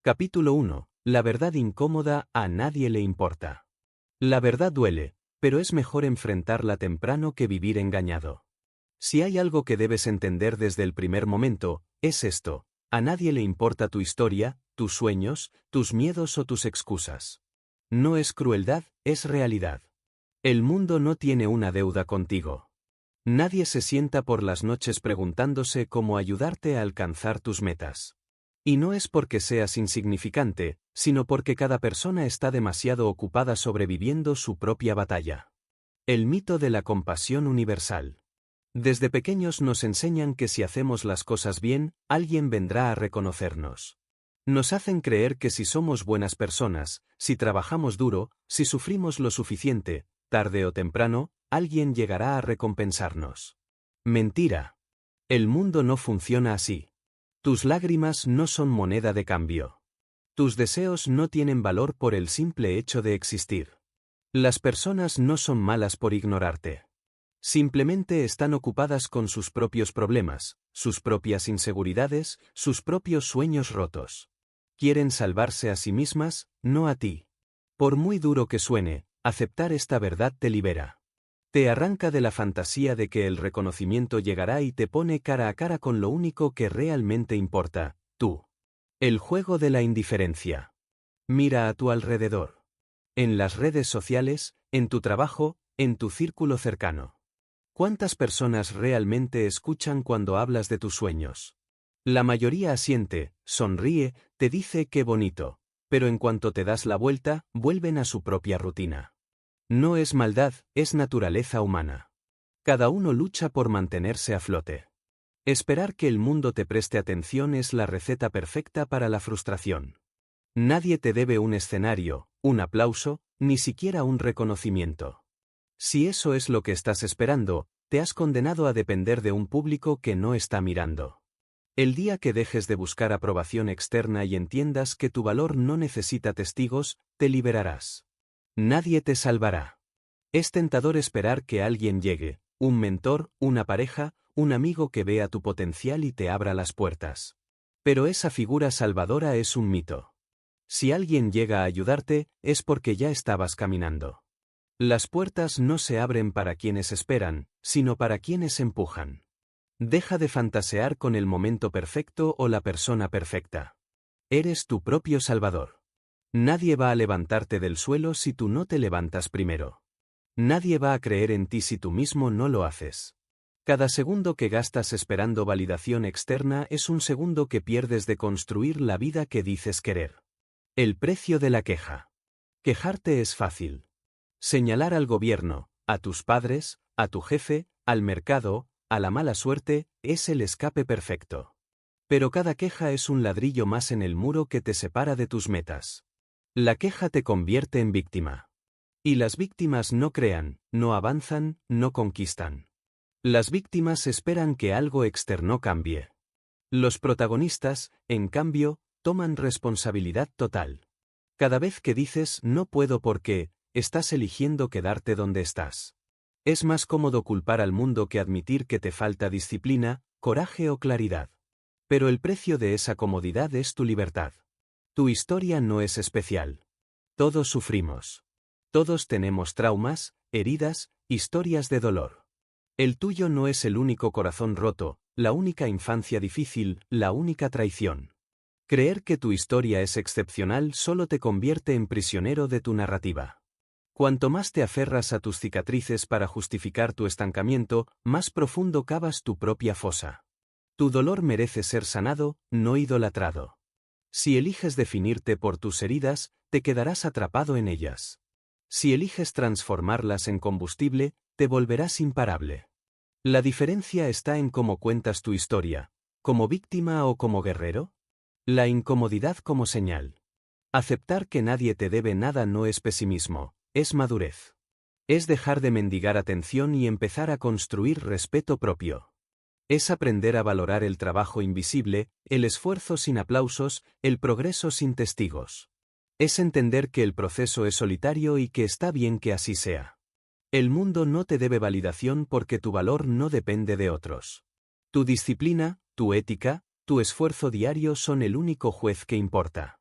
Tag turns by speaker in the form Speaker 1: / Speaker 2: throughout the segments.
Speaker 1: Capítulo 1. La verdad incómoda a nadie le importa. La verdad duele, pero es mejor enfrentarla temprano que vivir engañado. Si hay algo que debes entender desde el primer momento, es esto: a nadie le importa tu historia, tus sueños, tus miedos o tus excusas. No es crueldad, es realidad. El mundo no tiene una deuda contigo. Nadie se sienta por las noches preguntándose cómo ayudarte a alcanzar tus metas. Y no es porque seas insignificante, sino porque cada persona está demasiado ocupada sobreviviendo su propia batalla. El mito de la compasión universal. Desde pequeños nos enseñan que si hacemos las cosas bien, alguien vendrá a reconocernos. Nos hacen creer que si somos buenas personas, si trabajamos duro, si sufrimos lo suficiente, tarde o temprano, alguien llegará a recompensarnos. Mentira. El mundo no funciona así. Tus lágrimas no son moneda de cambio. Tus deseos no tienen valor por el simple hecho de existir. Las personas no son malas por ignorarte. Simplemente están ocupadas con sus propios problemas, sus propias inseguridades, sus propios sueños rotos. Quieren salvarse a sí mismas, no a ti. Por muy duro que suene, aceptar esta verdad te libera. Te arranca de la fantasía de que el reconocimiento llegará y te pone cara a cara con lo único que realmente importa, tú. El juego de la indiferencia. Mira a tu alrededor. En las redes sociales, en tu trabajo, en tu círculo cercano. ¿Cuántas personas realmente escuchan cuando hablas de tus sueños? La mayoría asiente, sonríe, te dice qué bonito, pero en cuanto te das la vuelta, vuelven a su propia rutina. No es maldad, es naturaleza humana. Cada uno lucha por mantenerse a flote. Esperar que el mundo te preste atención es la receta perfecta para la frustración. Nadie te debe un escenario, un aplauso, ni siquiera un reconocimiento. Si eso es lo que estás esperando, te has condenado a depender de un público que no está mirando. El día que dejes de buscar aprobación externa y entiendas que tu valor no necesita testigos, te liberarás. Nadie te salvará. Es tentador esperar que alguien llegue, un mentor, una pareja, un amigo que vea tu potencial y te abra las puertas. Pero esa figura salvadora es un mito. Si alguien llega a ayudarte, es porque ya estabas caminando. Las puertas no se abren para quienes esperan, sino para quienes empujan. Deja de fantasear con el momento perfecto o la persona perfecta. Eres tu propio salvador. Nadie va a levantarte del suelo si tú no te levantas primero. Nadie va a creer en ti si tú mismo no lo haces. Cada segundo que gastas esperando validación externa es un segundo que pierdes de construir la vida que dices querer. El precio de la queja. Quejarte es fácil. Señalar al gobierno, a tus padres, a tu jefe, al mercado, a la mala suerte, es el escape perfecto. Pero cada queja es un ladrillo más en el muro que te separa de tus metas. La queja te convierte en víctima. Y las víctimas no crean, no avanzan, no conquistan. Las víctimas esperan que algo externo cambie. Los protagonistas, en cambio, toman responsabilidad total. Cada vez que dices no puedo porque, estás eligiendo quedarte donde estás. Es más cómodo culpar al mundo que admitir que te falta disciplina, coraje o claridad. Pero el precio de esa comodidad es tu libertad. Tu historia no es especial. Todos sufrimos. Todos tenemos traumas, heridas, historias de dolor. El tuyo no es el único corazón roto, la única infancia difícil, la única traición. Creer que tu historia es excepcional solo te convierte en prisionero de tu narrativa. Cuanto más te aferras a tus cicatrices para justificar tu estancamiento, más profundo cavas tu propia fosa. Tu dolor merece ser sanado, no idolatrado. Si eliges definirte por tus heridas, te quedarás atrapado en ellas. Si eliges transformarlas en combustible, te volverás imparable. La diferencia está en cómo cuentas tu historia, como víctima o como guerrero. La incomodidad como señal. Aceptar que nadie te debe nada no es pesimismo, es madurez. Es dejar de mendigar atención y empezar a construir respeto propio. Es aprender a valorar el trabajo invisible, el esfuerzo sin aplausos, el progreso sin testigos. Es entender que el proceso es solitario y que está bien que así sea. El mundo no te debe validación porque tu valor no depende de otros. Tu disciplina, tu ética, tu esfuerzo diario son el único juez que importa.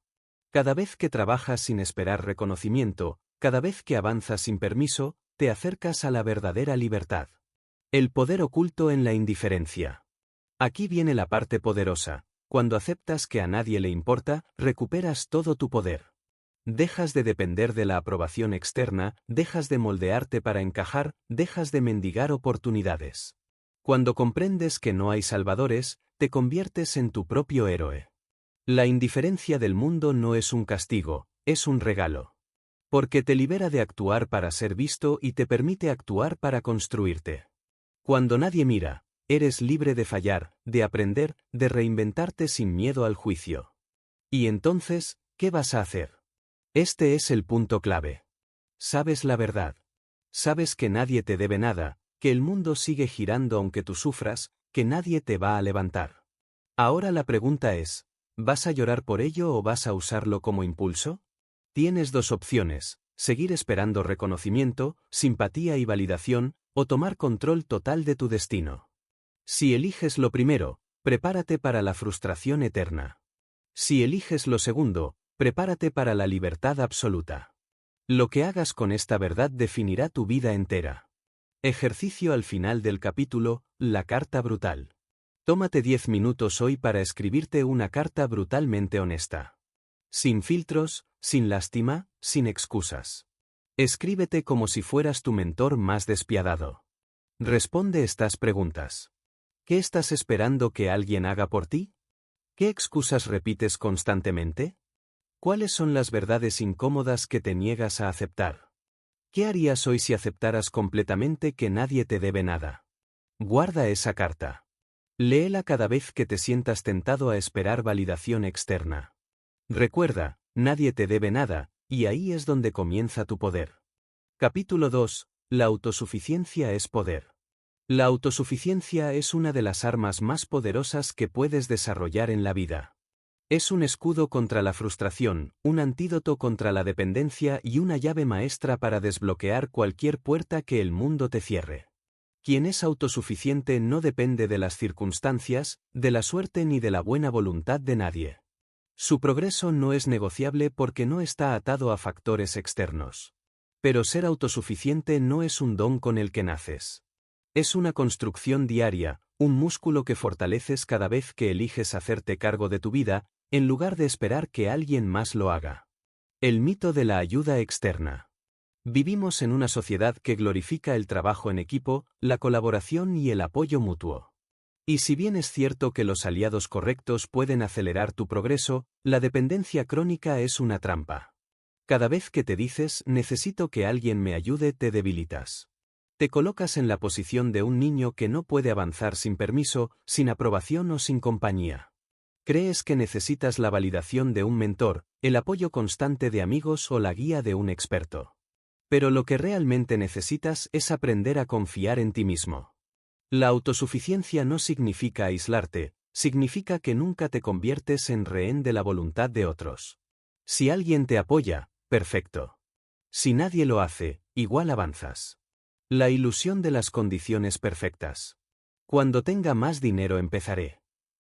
Speaker 1: Cada vez que trabajas sin esperar reconocimiento, cada vez que avanzas sin permiso, te acercas a la verdadera libertad. El poder oculto en la indiferencia. Aquí viene la parte poderosa. Cuando aceptas que a nadie le importa, recuperas todo tu poder. Dejas de depender de la aprobación externa, dejas de moldearte para encajar, dejas de mendigar oportunidades. Cuando comprendes que no hay salvadores, te conviertes en tu propio héroe. La indiferencia del mundo no es un castigo, es un regalo. Porque te libera de actuar para ser visto y te permite actuar para construirte. Cuando nadie mira, eres libre de fallar, de aprender, de reinventarte sin miedo al juicio. Y entonces, ¿qué vas a hacer? Este es el punto clave. Sabes la verdad. Sabes que nadie te debe nada, que el mundo sigue girando aunque tú sufras, que nadie te va a levantar. Ahora la pregunta es, ¿vas a llorar por ello o vas a usarlo como impulso? Tienes dos opciones, seguir esperando reconocimiento, simpatía y validación, o tomar control total de tu destino. Si eliges lo primero, prepárate para la frustración eterna. Si eliges lo segundo, prepárate para la libertad absoluta. Lo que hagas con esta verdad definirá tu vida entera. Ejercicio al final del capítulo, la carta brutal. Tómate 10 minutos hoy para escribirte una carta brutalmente honesta. Sin filtros, sin lástima, sin excusas. Escríbete como si fueras tu mentor más despiadado. Responde estas preguntas. ¿Qué estás esperando que alguien haga por ti? ¿Qué excusas repites constantemente? ¿Cuáles son las verdades incómodas que te niegas a aceptar? ¿Qué harías hoy si aceptaras completamente que nadie te debe nada? Guarda esa carta. Léela cada vez que te sientas tentado a esperar validación externa. Recuerda, nadie te debe nada, y ahí es donde comienza tu poder. Capítulo 2. La autosuficiencia es poder. La autosuficiencia es una de las armas más poderosas que puedes desarrollar en la vida. Es un escudo contra la frustración, un antídoto contra la dependencia y una llave maestra para desbloquear cualquier puerta que el mundo te cierre. Quien es autosuficiente no depende de las circunstancias, de la suerte ni de la buena voluntad de nadie. Su progreso no es negociable porque no está atado a factores externos. Pero ser autosuficiente no es un don con el que naces. Es una construcción diaria, un músculo que fortaleces cada vez que eliges hacerte cargo de tu vida, en lugar de esperar que alguien más lo haga. El mito de la ayuda externa. Vivimos en una sociedad que glorifica el trabajo en equipo, la colaboración y el apoyo mutuo. Y si bien es cierto que los aliados correctos pueden acelerar tu progreso, la dependencia crónica es una trampa. Cada vez que te dices necesito que alguien me ayude, te debilitas. Te colocas en la posición de un niño que no puede avanzar sin permiso, sin aprobación o sin compañía. Crees que necesitas la validación de un mentor, el apoyo constante de amigos o la guía de un experto. Pero lo que realmente necesitas es aprender a confiar en ti mismo. La autosuficiencia no significa aislarte, significa que nunca te conviertes en rehén de la voluntad de otros. Si alguien te apoya, perfecto. Si nadie lo hace, igual avanzas. La ilusión de las condiciones perfectas. Cuando tenga más dinero empezaré.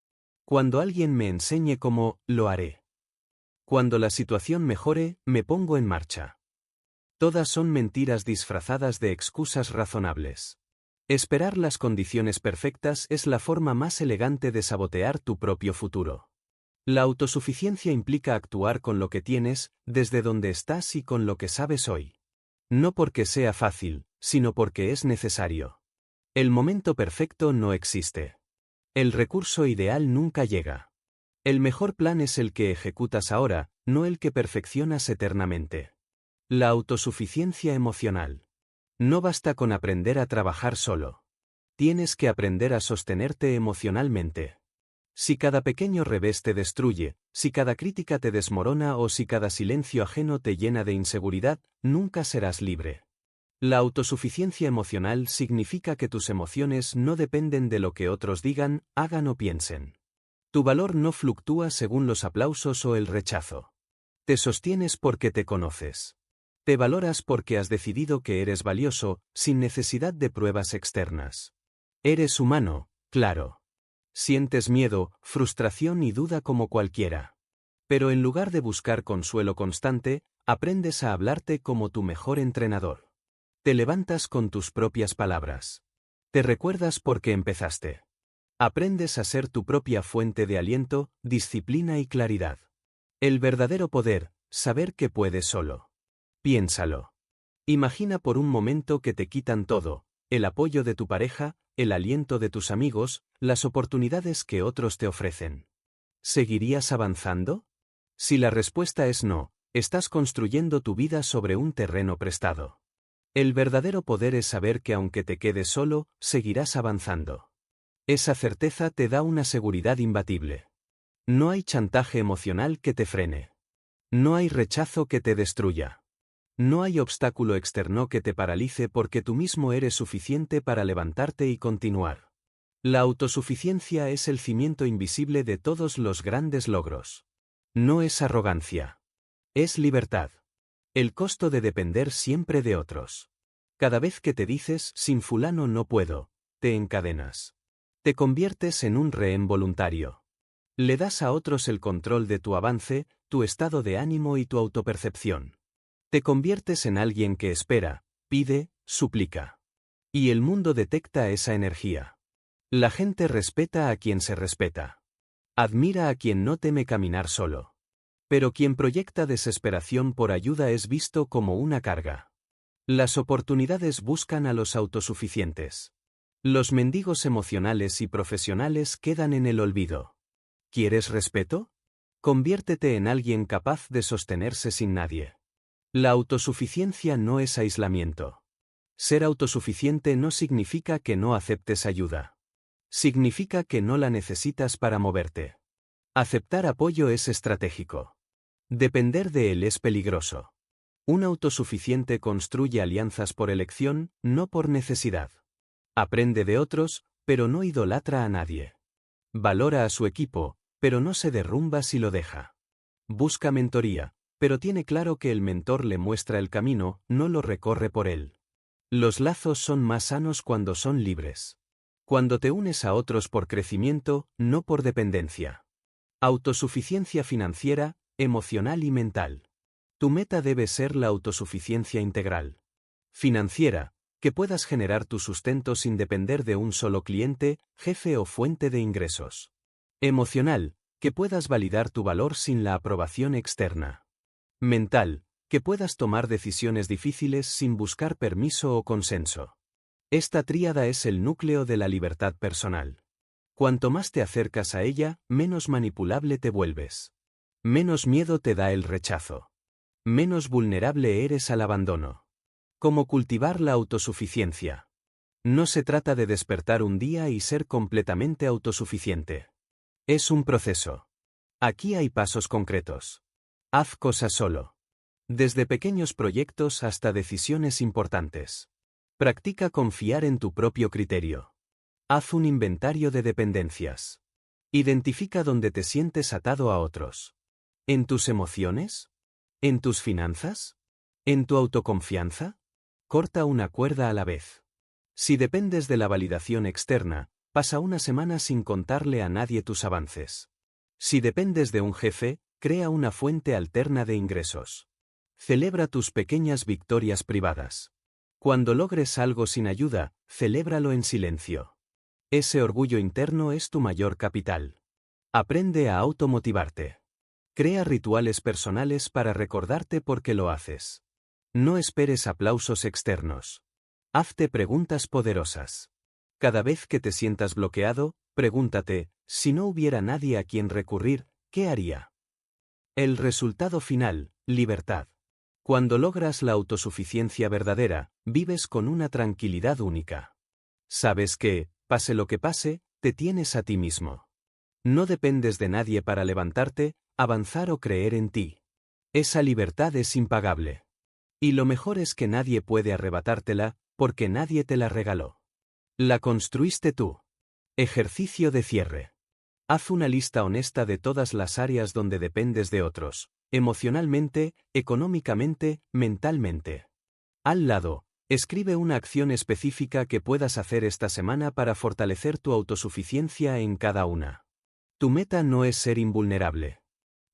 Speaker 1: Cuando alguien me enseñe cómo, lo haré. Cuando la situación mejore, me pongo en marcha. Todas son mentiras disfrazadas de excusas razonables. Esperar las condiciones perfectas es la forma más elegante de sabotear tu propio futuro. La autosuficiencia implica actuar con lo que tienes, desde donde estás y con lo que sabes hoy. No porque sea fácil, sino porque es necesario. El momento perfecto no existe. El recurso ideal nunca llega. El mejor plan es el que ejecutas ahora, no el que perfeccionas eternamente. La autosuficiencia emocional. No basta con aprender a trabajar solo. Tienes que aprender a sostenerte emocionalmente. Si cada pequeño revés te destruye, si cada crítica te desmorona o si cada silencio ajeno te llena de inseguridad, nunca serás libre. La autosuficiencia emocional significa que tus emociones no dependen de lo que otros digan, hagan o piensen. Tu valor no fluctúa según los aplausos o el rechazo. Te sostienes porque te conoces. Te valoras porque has decidido que eres valioso, sin necesidad de pruebas externas. Eres humano, claro. Sientes miedo, frustración y duda como cualquiera. Pero en lugar de buscar consuelo constante, aprendes a hablarte como tu mejor entrenador. Te levantas con tus propias palabras. Te recuerdas por qué empezaste. Aprendes a ser tu propia fuente de aliento, disciplina y claridad. El verdadero poder, saber que puedes solo. Piénsalo. Imagina por un momento que te quitan todo, el apoyo de tu pareja, el aliento de tus amigos, las oportunidades que otros te ofrecen. ¿Seguirías avanzando? Si la respuesta es no, estás construyendo tu vida sobre un terreno prestado. El verdadero poder es saber que aunque te quedes solo, seguirás avanzando. Esa certeza te da una seguridad imbatible. No hay chantaje emocional que te frene. No hay rechazo que te destruya. No hay obstáculo externo que te paralice porque tú mismo eres suficiente para levantarte y continuar. La autosuficiencia es el cimiento invisible de todos los grandes logros. No es arrogancia. Es libertad. El costo de depender siempre de otros. Cada vez que te dices, sin fulano no puedo, te encadenas. Te conviertes en un rehén voluntario. Le das a otros el control de tu avance, tu estado de ánimo y tu autopercepción. Te conviertes en alguien que espera, pide, suplica. Y el mundo detecta esa energía. La gente respeta a quien se respeta. Admira a quien no teme caminar solo. Pero quien proyecta desesperación por ayuda es visto como una carga. Las oportunidades buscan a los autosuficientes. Los mendigos emocionales y profesionales quedan en el olvido. ¿Quieres respeto? Conviértete en alguien capaz de sostenerse sin nadie. La autosuficiencia no es aislamiento. Ser autosuficiente no significa que no aceptes ayuda. Significa que no la necesitas para moverte. Aceptar apoyo es estratégico. Depender de él es peligroso. Un autosuficiente construye alianzas por elección, no por necesidad. Aprende de otros, pero no idolatra a nadie. Valora a su equipo, pero no se derrumba si lo deja. Busca mentoría, pero tiene claro que el mentor le muestra el camino, no lo recorre por él. Los lazos son más sanos cuando son libres. Cuando te unes a otros por crecimiento, no por dependencia. Autosuficiencia financiera, emocional y mental. Tu meta debe ser la autosuficiencia integral. Financiera, que puedas generar tu sustento sin depender de un solo cliente, jefe o fuente de ingresos. Emocional, que puedas validar tu valor sin la aprobación externa. Mental, que puedas tomar decisiones difíciles sin buscar permiso o consenso. Esta tríada es el núcleo de la libertad personal. Cuanto más te acercas a ella, menos manipulable te vuelves. Menos miedo te da el rechazo. Menos vulnerable eres al abandono. ¿Cómo cultivar la autosuficiencia? No se trata de despertar un día y ser completamente autosuficiente. Es un proceso. Aquí hay pasos concretos. Haz cosas solo. Desde pequeños proyectos hasta decisiones importantes. Practica confiar en tu propio criterio. Haz un inventario de dependencias. Identifica dónde te sientes atado a otros. ¿En tus emociones? ¿En tus finanzas? ¿En tu autoconfianza? Corta una cuerda a la vez. Si dependes de la validación externa, pasa una semana sin contarle a nadie tus avances. Si dependes de un jefe, crea una fuente alterna de ingresos. Celebra tus pequeñas victorias privadas. Cuando logres algo sin ayuda, celébralo en silencio. Ese orgullo interno es tu mayor capital. Aprende a automotivarte. Crea rituales personales para recordarte por qué lo haces. No esperes aplausos externos. Hazte preguntas poderosas. Cada vez que te sientas bloqueado, pregúntate, si no hubiera nadie a quien recurrir, ¿qué haría? El resultado final, libertad. Cuando logras la autosuficiencia verdadera, vives con una tranquilidad única. Sabes que, pase lo que pase, te tienes a ti mismo. No dependes de nadie para levantarte, avanzar o creer en ti. Esa libertad es impagable. Y lo mejor es que nadie puede arrebatártela, porque nadie te la regaló. La construiste tú. Ejercicio de cierre. Haz una lista honesta de todas las áreas donde dependes de otros, emocionalmente, económicamente, mentalmente. Al lado, escribe una acción específica que puedas hacer esta semana para fortalecer tu autosuficiencia en cada una. Tu meta no es ser invulnerable.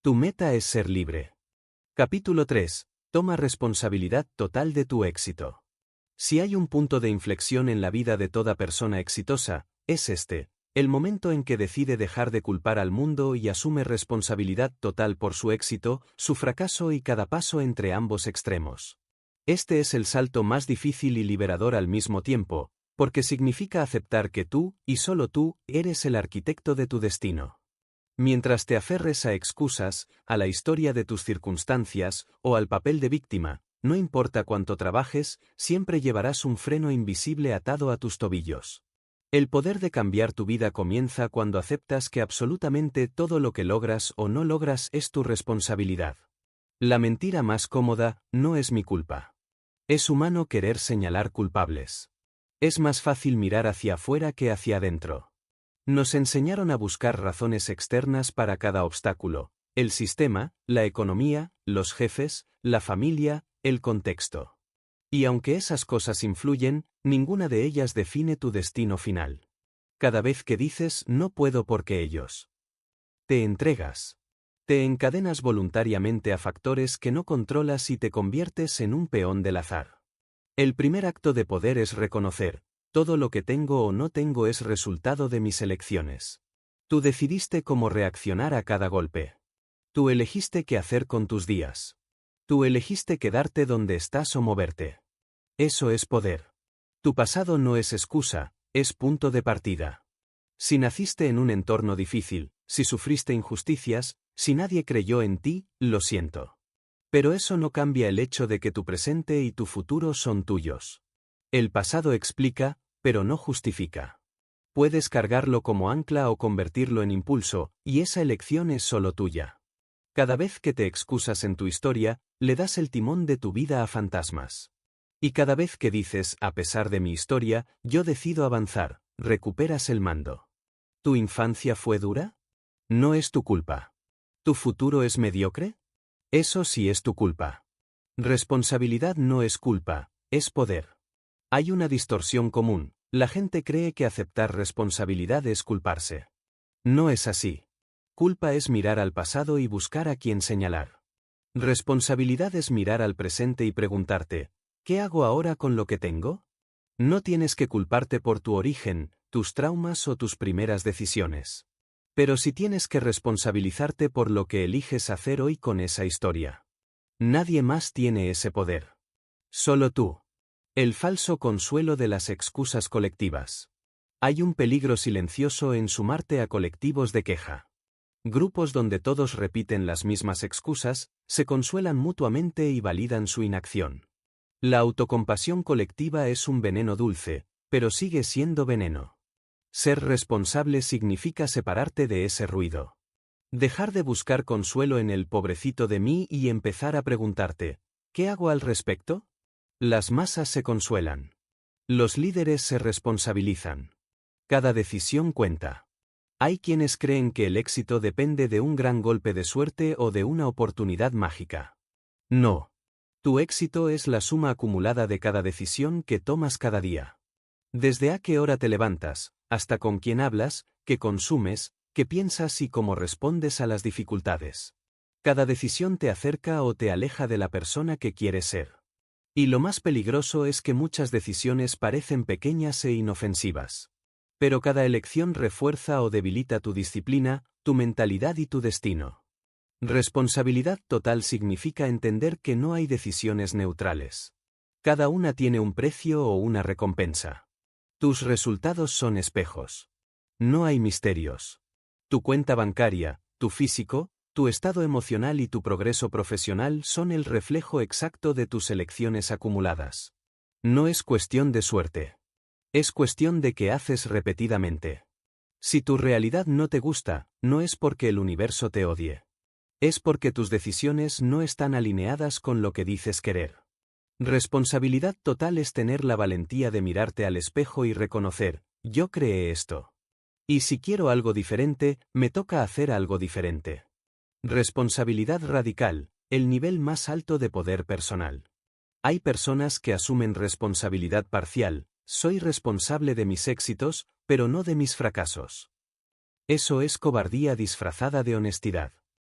Speaker 1: Tu meta es ser libre. Capítulo 3. Toma responsabilidad total de tu éxito. Si hay un punto de inflexión en la vida de toda persona exitosa, es este, el momento en que decide dejar de culpar al mundo y asume responsabilidad total por su éxito, su fracaso y cada paso entre ambos extremos. Este es el salto más difícil y liberador al mismo tiempo, porque significa aceptar que tú, y solo tú, eres el arquitecto de tu destino. Mientras te aferres a excusas, a la historia de tus circunstancias, o al papel de víctima, no importa cuánto trabajes, siempre llevarás un freno invisible atado a tus tobillos. El poder de cambiar tu vida comienza cuando aceptas que absolutamente todo lo que logras o no logras es tu responsabilidad. La mentira más cómoda, no es mi culpa. Es humano querer señalar culpables. Es más fácil mirar hacia afuera que hacia adentro. Nos enseñaron a buscar razones externas para cada obstáculo: el sistema, la economía, los jefes, la familia, el contexto. Y aunque esas cosas influyen, ninguna de ellas define tu destino final. Cada vez que dices no puedo porque ellos, te entregas. Te encadenas voluntariamente a factores que no controlas y te conviertes en un peón del azar. El primer acto de poder es reconocer: todo lo que tengo o no tengo es resultado de mis elecciones. Tú decidiste cómo reaccionar a cada golpe. Tú elegiste qué hacer con tus días. Tú elegiste quedarte donde estás o moverte. Eso es poder. Tu pasado no es excusa, es punto de partida. Si naciste en un entorno difícil, si sufriste injusticias, si nadie creyó en ti, lo siento. Pero eso no cambia el hecho de que tu presente y tu futuro son tuyos. El pasado explica, pero no justifica. Puedes cargarlo como ancla o convertirlo en impulso, y esa elección es solo tuya. Cada vez que te excusas en tu historia, le das el timón de tu vida a fantasmas. Y cada vez que dices, a pesar de mi historia, yo decido avanzar, recuperas el mando. ¿Tu infancia fue dura? No es tu culpa. ¿Tu futuro es mediocre? Eso sí es tu culpa. Responsabilidad no es culpa, es poder. Hay una distorsión común: la gente cree que aceptar responsabilidad es culparse. No es así. Culpa es mirar al pasado y buscar a quién señalar. Responsabilidad es mirar al presente y preguntarte: ¿qué hago ahora con lo que tengo? No tienes que culparte por tu origen, tus traumas o tus primeras decisiones. Pero sí tienes que responsabilizarte por lo que eliges hacer hoy con esa historia. Nadie más tiene ese poder. Solo tú. El falso consuelo de las excusas colectivas. Hay un peligro silencioso en sumarte a colectivos de queja. Grupos donde todos repiten las mismas excusas, se consuelan mutuamente y validan su inacción. La autocompasión colectiva es un veneno dulce, pero sigue siendo veneno. Ser responsable significa separarte de ese ruido. Dejar de buscar consuelo en el pobrecito de mí y empezar a preguntarte: ¿qué hago al respecto? Las masas se consuelan. Los líderes se responsabilizan. Cada decisión cuenta. Hay quienes creen que el éxito depende de un gran golpe de suerte o de una oportunidad mágica. No. Tu éxito es la suma acumulada de cada decisión que tomas cada día. Desde a qué hora te levantas, hasta con quién hablas, qué consumes, qué piensas y cómo respondes a las dificultades. Cada decisión te acerca o te aleja de la persona que quieres ser. Y lo más peligroso es que muchas decisiones parecen pequeñas e inofensivas. Pero cada elección refuerza o debilita tu disciplina, tu mentalidad y tu destino. Responsabilidad total significa entender que no hay decisiones neutrales. Cada una tiene un precio o una recompensa. Tus resultados son espejos. No hay misterios. Tu cuenta bancaria, tu físico, tu estado emocional y tu progreso profesional son el reflejo exacto de tus elecciones acumuladas. No es cuestión de suerte. Es cuestión de qué haces repetidamente. Si tu realidad no te gusta, no es porque el universo te odie. Es porque tus decisiones no están alineadas con lo que dices querer. Responsabilidad total es tener la valentía de mirarte al espejo y reconocer: yo creé esto. Y si quiero algo diferente, me toca hacer algo diferente. Responsabilidad radical, el nivel más alto de poder personal. Hay personas que asumen responsabilidad parcial: soy responsable de mis éxitos, pero no de mis fracasos. Eso es cobardía disfrazada de honestidad.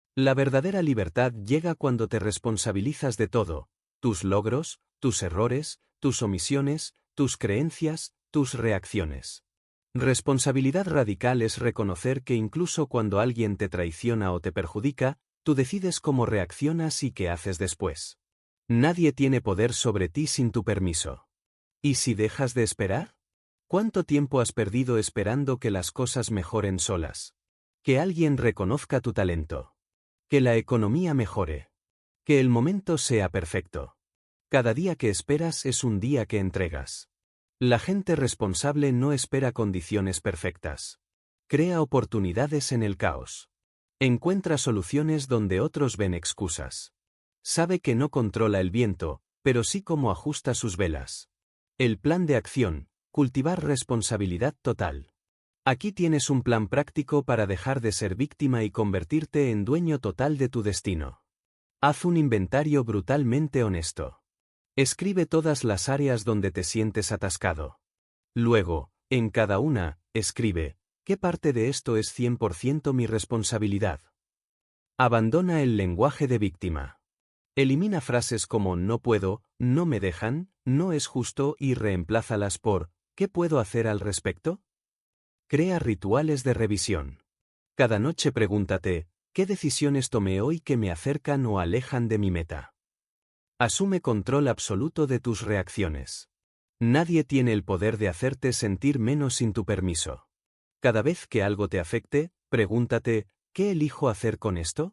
Speaker 1: La verdadera libertad llega cuando te responsabilizas de todo: tus logros, tus errores, tus omisiones, tus creencias, tus reacciones. Responsabilidad radical es reconocer que incluso cuando alguien te traiciona o te perjudica, tú decides cómo reaccionas y qué haces después. Nadie tiene poder sobre ti sin tu permiso. ¿Y si dejas de esperar? ¿Cuánto tiempo has perdido esperando que las cosas mejoren solas? Que alguien reconozca tu talento. Que la economía mejore. Que el momento sea perfecto. Cada día que esperas es un día que entregas. La gente responsable no espera condiciones perfectas. Crea oportunidades en el caos. Encuentra soluciones donde otros ven excusas. Sabe que no controla el viento, pero sí cómo ajusta sus velas. El plan de acción: cultivar responsabilidad total. Aquí tienes un plan práctico para dejar de ser víctima y convertirte en dueño total de tu destino. Haz un inventario brutalmente honesto. Escribe todas las áreas donde te sientes atascado. Luego, en cada una, escribe: ¿qué parte de esto es 100% mi responsabilidad? Abandona el lenguaje de víctima. Elimina frases como no puedo, no me dejan, no es justo y reemplázalas por ¿qué puedo hacer al respecto? Crea rituales de revisión. Cada noche pregúntate: ¿qué decisiones tomé hoy que me acercan o alejan de mi meta? Asume control absoluto de tus reacciones. Nadie tiene el poder de hacerte sentir menos sin tu permiso. Cada vez que algo te afecte, pregúntate: ¿qué elijo hacer con esto?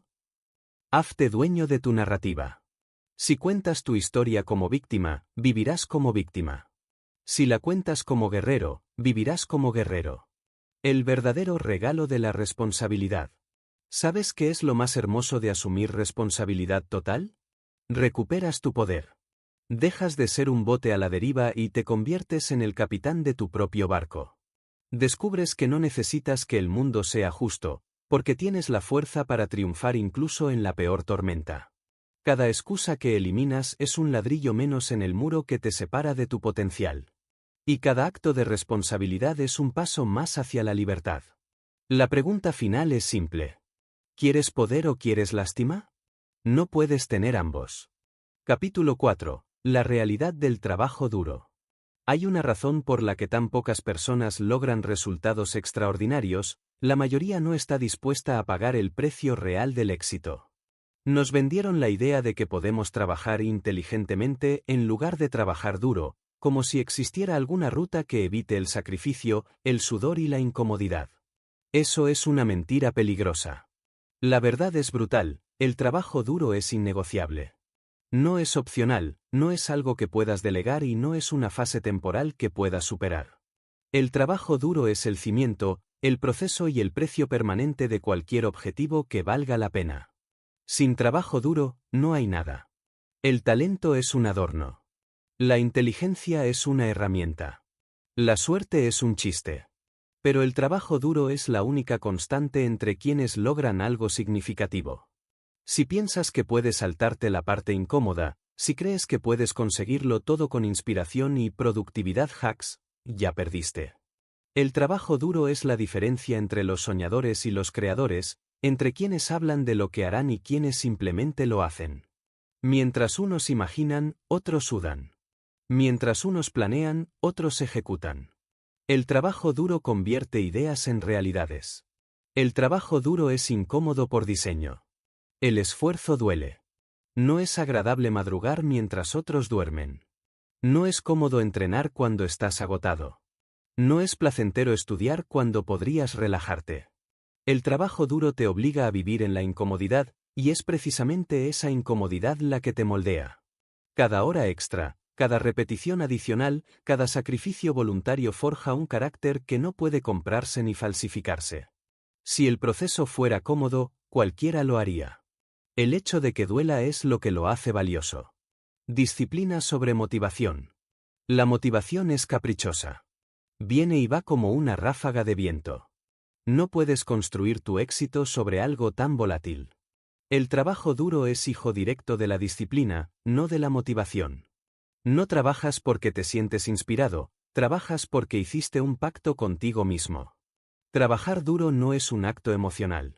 Speaker 1: Hazte dueño de tu narrativa. Si cuentas tu historia como víctima, vivirás como víctima. Si la cuentas como guerrero, vivirás como guerrero. El verdadero regalo de la responsabilidad. ¿Sabes qué es lo más hermoso de asumir responsabilidad total? Recuperas tu poder. Dejas de ser un bote a la deriva y te conviertes en el capitán de tu propio barco. Descubres que no necesitas que el mundo sea justo, porque tienes la fuerza para triunfar incluso en la peor tormenta. Cada excusa que eliminas es un ladrillo menos en el muro que te separa de tu potencial. Y cada acto de responsabilidad es un paso más hacia la libertad. La pregunta final es simple: ¿quieres poder o quieres lástima? No puedes tener ambos. Capítulo 4. La realidad del trabajo duro. Hay una razón por la que tan pocas personas logran resultados extraordinarios: la mayoría no está dispuesta a pagar el precio real del éxito. Nos vendieron la idea de que podemos trabajar inteligentemente en lugar de trabajar duro, como si existiera alguna ruta que evite el sacrificio, el sudor y la incomodidad. Eso es una mentira peligrosa. La verdad es brutal: el trabajo duro es innegociable. No es opcional, no es algo que puedas delegar y no es una fase temporal que puedas superar. El trabajo duro es el cimiento, el proceso y el precio permanente de cualquier objetivo que valga la pena. Sin trabajo duro, no hay nada. El talento es un adorno. La inteligencia es una herramienta. La suerte es un chiste. Pero el trabajo duro es la única constante entre quienes logran algo significativo. Si piensas que puedes saltarte la parte incómoda, si crees que puedes conseguirlo todo con inspiración y productividad hacks, ya perdiste. El trabajo duro es la diferencia entre los soñadores y los creadores, entre quienes hablan de lo que harán y quienes simplemente lo hacen. Mientras unos imaginan, otros sudan. Mientras unos planean, otros ejecutan. El trabajo duro convierte ideas en realidades. El trabajo duro es incómodo por diseño. El esfuerzo duele. No es agradable madrugar mientras otros duermen. No es cómodo entrenar cuando estás agotado. No es placentero estudiar cuando podrías relajarte. El trabajo duro te obliga a vivir en la incomodidad, y es precisamente esa incomodidad la que te moldea. Cada hora extra, cada repetición adicional, cada sacrificio voluntario forja un carácter que no puede comprarse ni falsificarse. Si el proceso fuera cómodo, cualquiera lo haría. El hecho de que duela es lo que lo hace valioso. Disciplina sobre motivación. La motivación es caprichosa. Viene y va como una ráfaga de viento. No puedes construir tu éxito sobre algo tan volátil. El trabajo duro es hijo directo de la disciplina, no de la motivación. No trabajas porque te sientes inspirado, trabajas porque hiciste un pacto contigo mismo. Trabajar duro no es un acto emocional.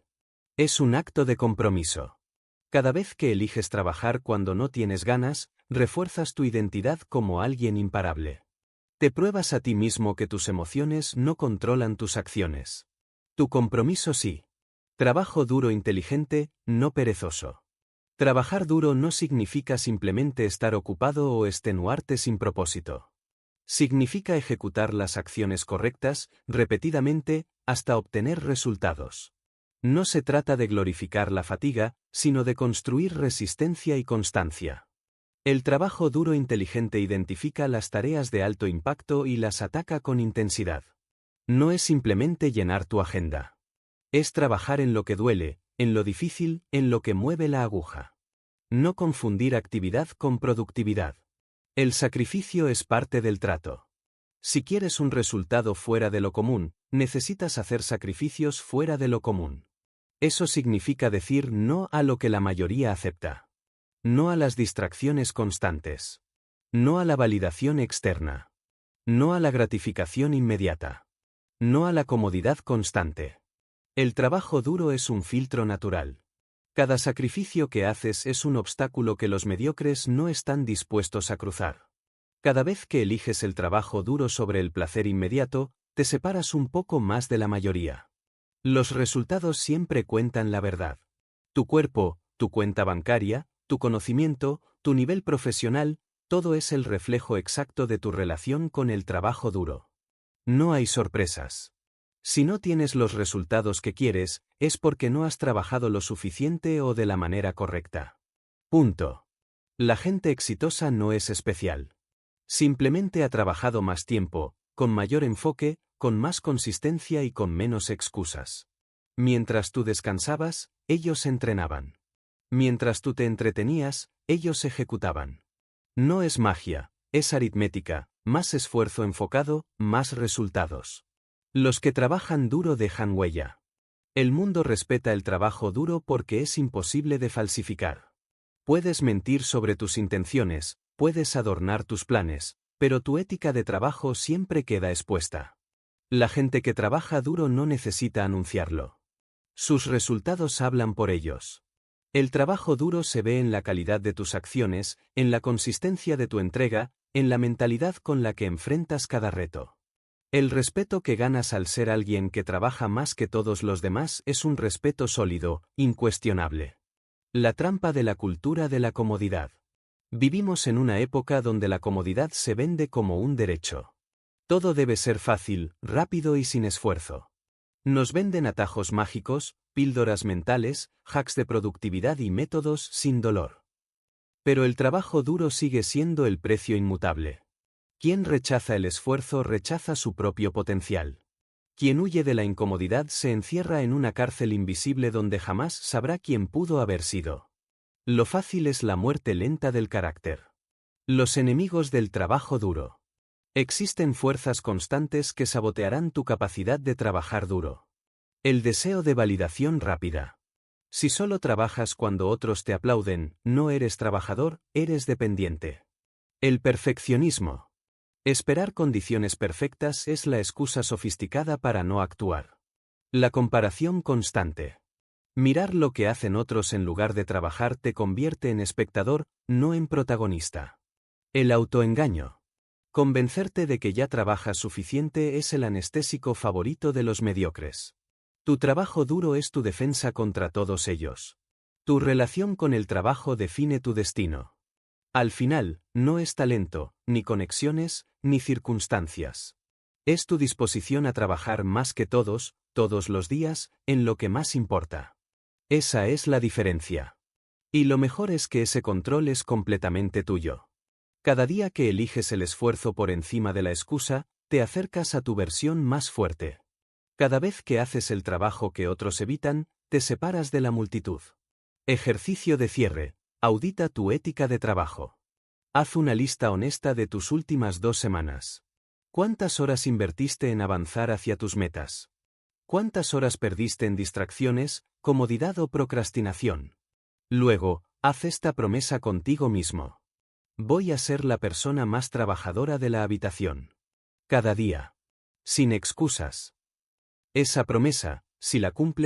Speaker 1: Es un acto de compromiso. Cada vez que eliges trabajar cuando no tienes ganas, refuerzas tu identidad como alguien imparable. Te pruebas a ti mismo que tus emociones no controlan tus acciones. Tu compromiso sí. Trabajo duro inteligente, no perezoso. Trabajar duro no significa simplemente estar ocupado o extenuarte sin propósito. Significa ejecutar las acciones correctas, repetidamente, hasta obtener resultados. No se trata de glorificar la fatiga, sino de construir resistencia y constancia. El trabajo duro inteligente identifica las tareas de alto impacto y las ataca con intensidad. No es simplemente llenar tu agenda. Es trabajar en lo que duele, en lo difícil, en lo que mueve la aguja. No confundir actividad con productividad. El sacrificio es parte del trato. Si quieres un resultado fuera de lo común, necesitas hacer sacrificios fuera de lo común. Eso significa decir no a lo que la mayoría acepta. No a las distracciones constantes. No a la validación externa. No a la gratificación inmediata. No a la comodidad constante. El trabajo duro es un filtro natural. Cada sacrificio que haces es un obstáculo que los mediocres no están dispuestos a cruzar. Cada vez que eliges el trabajo duro sobre el placer inmediato, te separas un poco más de la mayoría. Los resultados siempre cuentan la verdad. Tu cuerpo, tu cuenta bancaria, tu conocimiento, tu nivel profesional, todo es el reflejo exacto de tu relación con el trabajo duro. No hay sorpresas. Si no tienes los resultados que quieres, es porque no has trabajado lo suficiente o de la manera correcta. Punto. La gente exitosa no es especial. Simplemente ha trabajado más tiempo, con mayor enfoque, con más consistencia y con menos excusas. Mientras tú descansabas, ellos entrenaban. Mientras tú te entretenías, ellos ejecutaban. No es magia, es aritmética, más esfuerzo enfocado, más resultados. Los que trabajan duro dejan huella. El mundo respeta el trabajo duro porque es imposible de falsificar. Puedes mentir sobre tus intenciones, puedes adornar tus planes, pero tu ética de trabajo siempre queda expuesta. La gente que trabaja duro no necesita anunciarlo. Sus resultados hablan por ellos. El trabajo duro se ve en la calidad de tus acciones, en la consistencia de tu entrega, en la mentalidad con la que enfrentas cada reto. El respeto que ganas al ser alguien que trabaja más que todos los demás es un respeto sólido, incuestionable. La trampa de la cultura de la comodidad. Vivimos en una época donde la comodidad se vende como un derecho. Todo debe ser fácil, rápido y sin esfuerzo. Nos venden atajos mágicos, píldoras mentales, hacks de productividad y métodos sin dolor. Pero el trabajo duro sigue siendo el precio inmutable. Quien rechaza el esfuerzo rechaza su propio potencial. Quien huye de la incomodidad se encierra en una cárcel invisible donde jamás sabrá quién pudo haber sido. Lo fácil es la muerte lenta del carácter. Los enemigos del trabajo duro. Existen fuerzas constantes que sabotearán tu capacidad de trabajar duro. El deseo de validación rápida. Si solo trabajas cuando otros te aplauden, no eres trabajador, eres dependiente. El perfeccionismo. Esperar condiciones perfectas es la excusa sofisticada para no actuar. La comparación constante. Mirar lo que hacen otros en lugar de trabajar te convierte en espectador, no en protagonista. El autoengaño. Convencerte de que ya trabajas suficiente es el anestésico favorito de los mediocres. Tu trabajo duro es tu defensa contra todos ellos. Tu relación con el trabajo define tu destino. Al final, no es talento, ni conexiones, ni circunstancias. Es tu disposición a trabajar más que todos, todos los días, en lo que más importa. Esa es la diferencia. Y lo mejor es que ese control es completamente tuyo. Cada día que eliges el esfuerzo por encima de la excusa, te acercas a tu versión más fuerte. Cada vez que haces el trabajo que otros evitan, te separas de la multitud. Ejercicio de cierre. Audita tu ética de trabajo. Haz una lista honesta de tus últimas 2 semanas. ¿Cuántas horas invertiste en avanzar hacia tus metas? ¿Cuántas horas perdiste en distracciones, comodidad o procrastinación? Luego, haz esta promesa contigo mismo. Voy a ser la persona más trabajadora de la habitación. Cada día. Sin excusas. Esa promesa, si la cumples,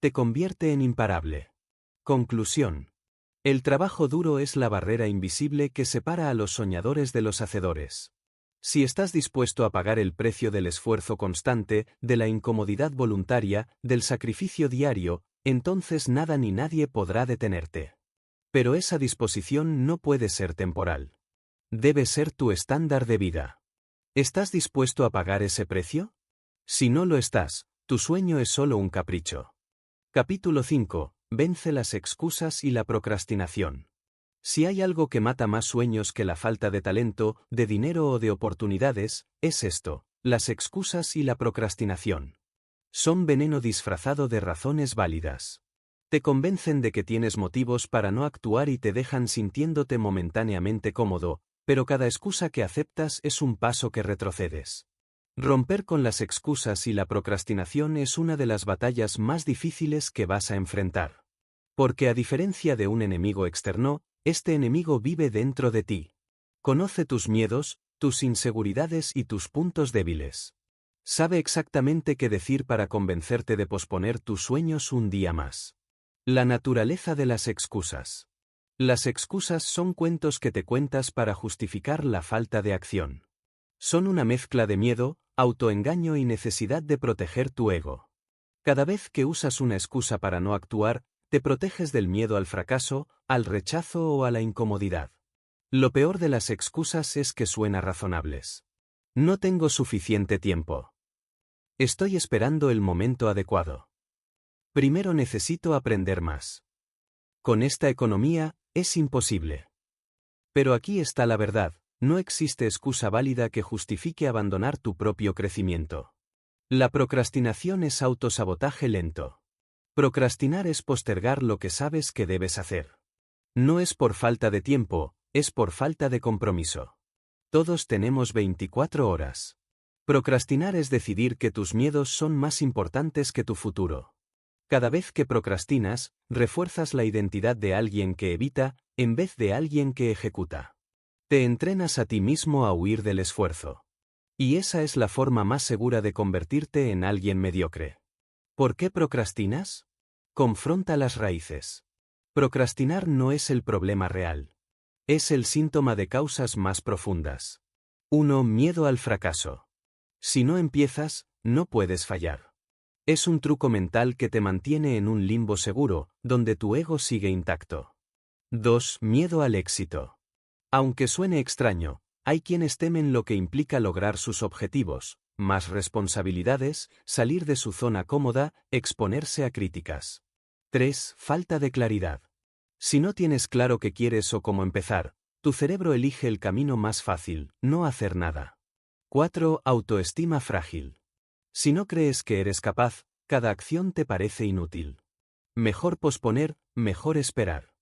Speaker 1: te convierte en imparable. Conclusión. El trabajo duro es la barrera invisible que separa a los soñadores de los hacedores. Si estás dispuesto a pagar el precio del esfuerzo constante, de la incomodidad voluntaria, del sacrificio diario, entonces nada ni nadie podrá detenerte. Pero esa disposición no puede ser temporal. Debe ser tu estándar de vida. ¿Estás dispuesto a pagar ese precio? Si no lo estás, tu sueño es solo un capricho. Capítulo 5. Vence las excusas y la procrastinación. Si hay algo que mata más sueños que la falta de talento, de dinero o de oportunidades, es esto: las excusas y la procrastinación. Son veneno disfrazado de razones válidas. Te convencen de que tienes motivos para no actuar y te dejan sintiéndote momentáneamente cómodo, pero cada excusa que aceptas es un paso que retrocedes. Romper con las excusas y la procrastinación es una de las batallas más difíciles que vas a enfrentar. Porque a diferencia de un enemigo externo, este enemigo vive dentro de ti. Conoce tus miedos, tus inseguridades y tus puntos débiles. Sabe exactamente qué decir para convencerte de posponer tus sueños un día más. La naturaleza de las excusas. Las excusas son cuentos que te cuentas para justificar la falta de acción. Son una mezcla de miedo, autoengaño y necesidad de proteger tu ego. Cada vez que usas una excusa para no actuar, te proteges del miedo al fracaso, al rechazo o a la incomodidad. Lo peor de las excusas es que suenan razonables. No tengo suficiente tiempo. Estoy esperando el momento adecuado. Primero necesito aprender más. Con esta economía, es imposible. Pero aquí está la verdad: no existe excusa válida que justifique abandonar tu propio crecimiento. La procrastinación es autosabotaje lento. Procrastinar es postergar lo que sabes que debes hacer. No es por falta de tiempo, es por falta de compromiso. Todos tenemos 24 horas. Procrastinar es decidir que tus miedos son más importantes que tu futuro. Cada vez que procrastinas, refuerzas la identidad de alguien que evita, en vez de alguien que ejecuta. Te entrenas a ti mismo a huir del esfuerzo. Y esa es la forma más segura de convertirte en alguien mediocre. ¿Por qué procrastinas? Confronta las raíces. Procrastinar no es el problema real. Es el síntoma de causas más profundas. 1. Miedo al fracaso. Si no empiezas, no puedes fallar. Es un truco mental que te mantiene en un limbo seguro, donde tu ego sigue intacto. 2. Miedo al éxito. Aunque suene extraño, hay quienes temen lo que implica lograr sus objetivos: más responsabilidades, salir de su zona cómoda, exponerse a críticas. 3. Falta de claridad. Si no tienes claro qué quieres o cómo empezar, tu cerebro elige el camino más fácil: no hacer nada. 4. Autoestima frágil. Si no crees que eres capaz, cada acción te parece inútil. Mejor posponer, mejor esperar.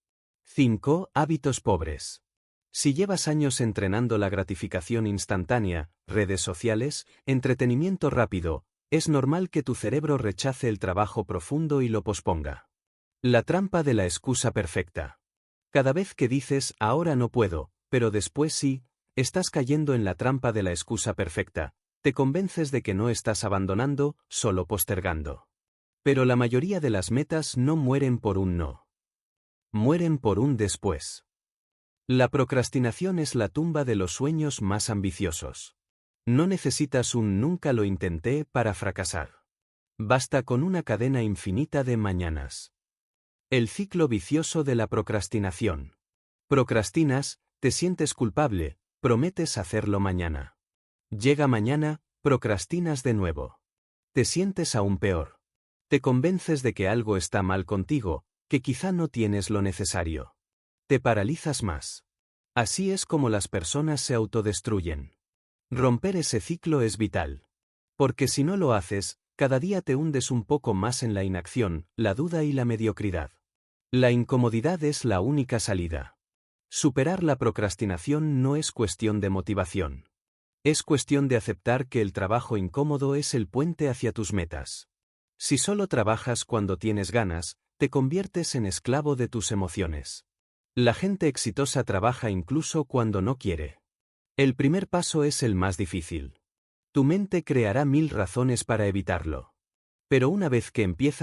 Speaker 1: 5. Hábitos pobres. Si llevas años entrenando la gratificación instantánea, redes sociales, entretenimiento rápido, es normal que tu cerebro rechace el trabajo profundo y lo posponga. La trampa de la excusa perfecta. Cada vez que dices "ahora no puedo, pero después sí", estás cayendo en la trampa de la excusa perfecta. Te convences de que no estás abandonando, solo postergando. Pero la mayoría de las metas no mueren por un no. Mueren por un después. La procrastinación es la tumba de los sueños más ambiciosos. No necesitas un "nunca lo intenté" para fracasar. Basta con una cadena infinita de mañanas. El ciclo vicioso de la procrastinación. Procrastinas, te sientes culpable, prometes hacerlo mañana. Llega mañana, procrastinas de nuevo. Te sientes aún peor. Te convences de que algo está mal contigo, que quizá no tienes lo necesario. Te paralizas más. Así es como las personas se autodestruyen. Romper ese ciclo es vital. Porque si no lo haces, cada día te hundes un poco más en la inacción, la duda y la mediocridad. La incomodidad es la única salida. Superar la procrastinación no es cuestión de motivación. Es cuestión de aceptar que el trabajo incómodo es el puente hacia tus metas. Si solo trabajas cuando tienes ganas, te conviertes en esclavo de tus emociones. La gente exitosa trabaja incluso cuando no quiere. El primer paso es el más difícil. Tu mente creará 1000 razones para evitarlo. Pero una vez que empiezas,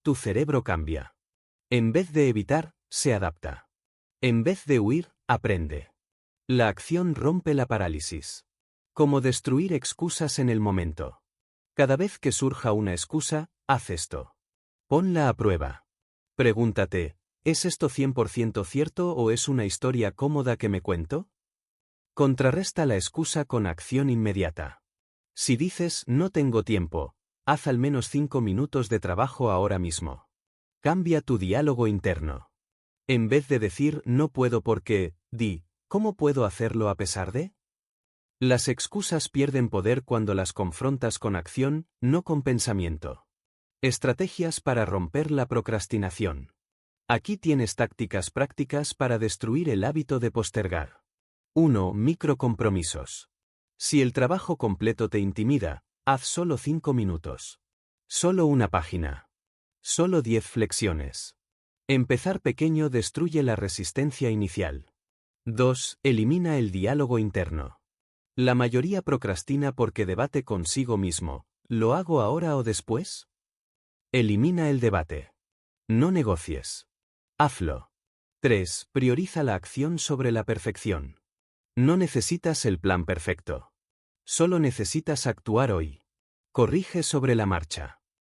Speaker 1: tu cerebro cambia. En vez de evitar, se adapta. En vez de huir, aprende. La acción rompe la parálisis. Como destruir excusas en el momento. Cada vez que surja una excusa, haz esto. Ponla a prueba. Pregúntate, ¿es esto 100% cierto o es una historia cómoda que me cuento? Contrarresta la excusa con acción inmediata. Si dices, no tengo tiempo, haz al menos 5 minutos de trabajo ahora mismo. Cambia tu diálogo interno. En vez de decir, no puedo porque, di, ¿cómo puedo hacerlo a pesar de? Las excusas pierden poder cuando las confrontas con acción, no con pensamiento. Estrategias para romper la procrastinación. Aquí tienes tácticas prácticas para destruir el hábito de postergar. 1. Microcompromisos. Si el trabajo completo te intimida, haz solo 5 minutos. Solo una página. Solo 10 flexiones. Empezar pequeño destruye la resistencia inicial. 2. Elimina el diálogo interno. La mayoría procrastina porque debate consigo mismo. ¿Lo hago ahora o después? Elimina el debate. No negocies. Hazlo. 3. Prioriza la acción sobre la perfección. No necesitas el plan perfecto. Solo necesitas actuar hoy. Corrige sobre la marcha.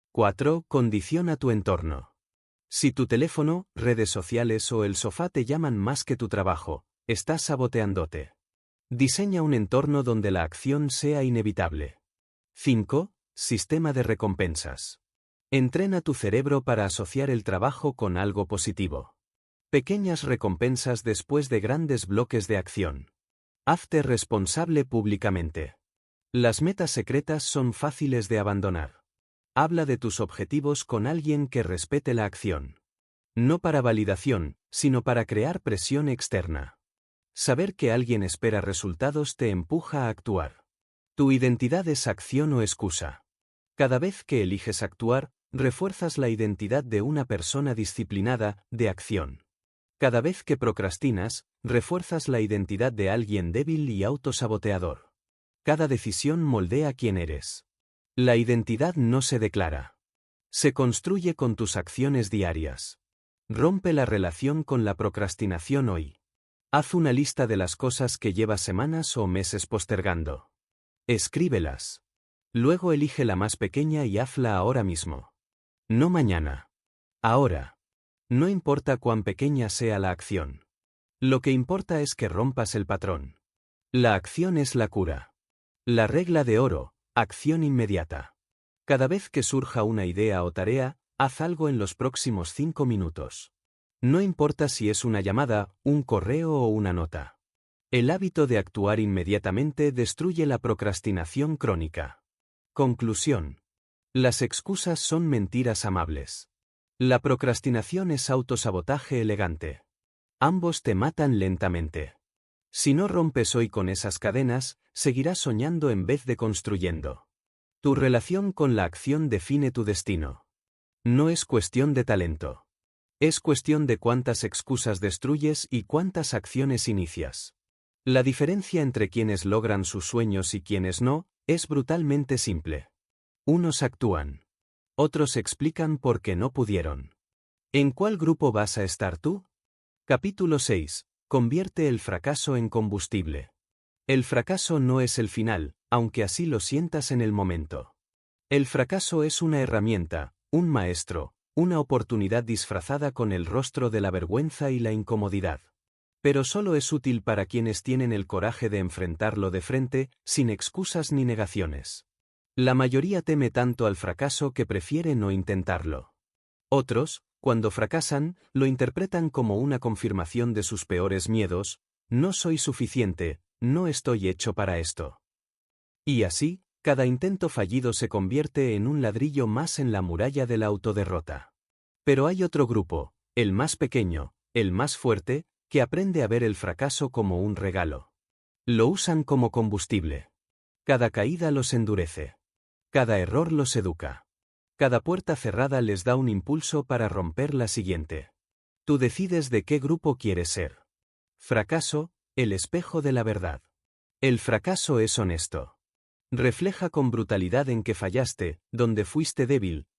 Speaker 1: 4. Condiciona tu entorno. Si tu teléfono, redes sociales o el sofá te llaman más que tu trabajo, estás saboteándote. Diseña un entorno donde la acción sea inevitable. 5. Sistema de recompensas. Entrena tu cerebro para asociar el trabajo con algo positivo. Pequeñas recompensas después de grandes bloques de acción. Hazte responsable públicamente. Las metas secretas son fáciles de abandonar. Habla de tus objetivos con alguien que respete la acción. No para validación, sino para crear presión externa. Saber que alguien espera resultados te empuja a actuar. Tu identidad es acción o excusa. Cada vez que eliges actuar, refuerzas la identidad de una persona disciplinada, de acción. Cada vez que procrastinas, refuerzas la identidad de alguien débil y autosaboteador. Cada decisión moldea quién eres. La identidad no se declara. Se construye con tus acciones diarias. Rompe la relación con la procrastinación hoy. Haz una lista de las cosas que llevas semanas o meses postergando. Escríbelas. Luego elige la más pequeña y hazla ahora mismo. No mañana. Ahora. No importa cuán pequeña sea la acción. Lo que importa es que rompas el patrón. La acción es la cura. La regla de oro, acción inmediata. Cada vez que surja una idea o tarea, haz algo en los próximos 5 minutos. No importa si es una llamada, un correo o una nota. El hábito de actuar inmediatamente destruye la procrastinación crónica. Conclusión. Las excusas son mentiras amables. La procrastinación es autosabotaje elegante. Ambos te matan lentamente. Si no rompes hoy con esas cadenas, seguirás soñando en vez de construyendo. Tu relación con la acción define tu destino. No es cuestión de talento. Es cuestión de cuántas excusas destruyes y cuántas acciones inicias. La diferencia entre quienes logran sus sueños y quienes no, es brutalmente simple. Unos actúan. Otros explican por qué no pudieron. ¿En cuál grupo vas a estar tú? Capítulo 6. Convierte el fracaso en combustible. El fracaso no es el final, aunque así lo sientas en el momento. El fracaso es una herramienta, un maestro, una oportunidad disfrazada con el rostro de la vergüenza y la incomodidad. Pero solo es útil para quienes tienen el coraje de enfrentarlo de frente, sin excusas ni negaciones. La mayoría teme tanto al fracaso que prefiere no intentarlo. Otros, cuando fracasan, lo interpretan como una confirmación de sus peores miedos: no soy suficiente, no estoy hecho para esto. Y así, cada intento fallido se convierte en un ladrillo más en la muralla de la autoderrota. Pero hay otro grupo, el más pequeño, el más fuerte, que aprende a ver el fracaso como un regalo. Lo usan como combustible. Cada caída los endurece. Cada error los educa. Cada puerta cerrada les da un impulso para romper la siguiente. Tú decides de qué grupo quieres ser. Fracaso, el espejo de la verdad. El fracaso es honesto. Refleja con brutalidad en qué fallaste, dónde fuiste débil,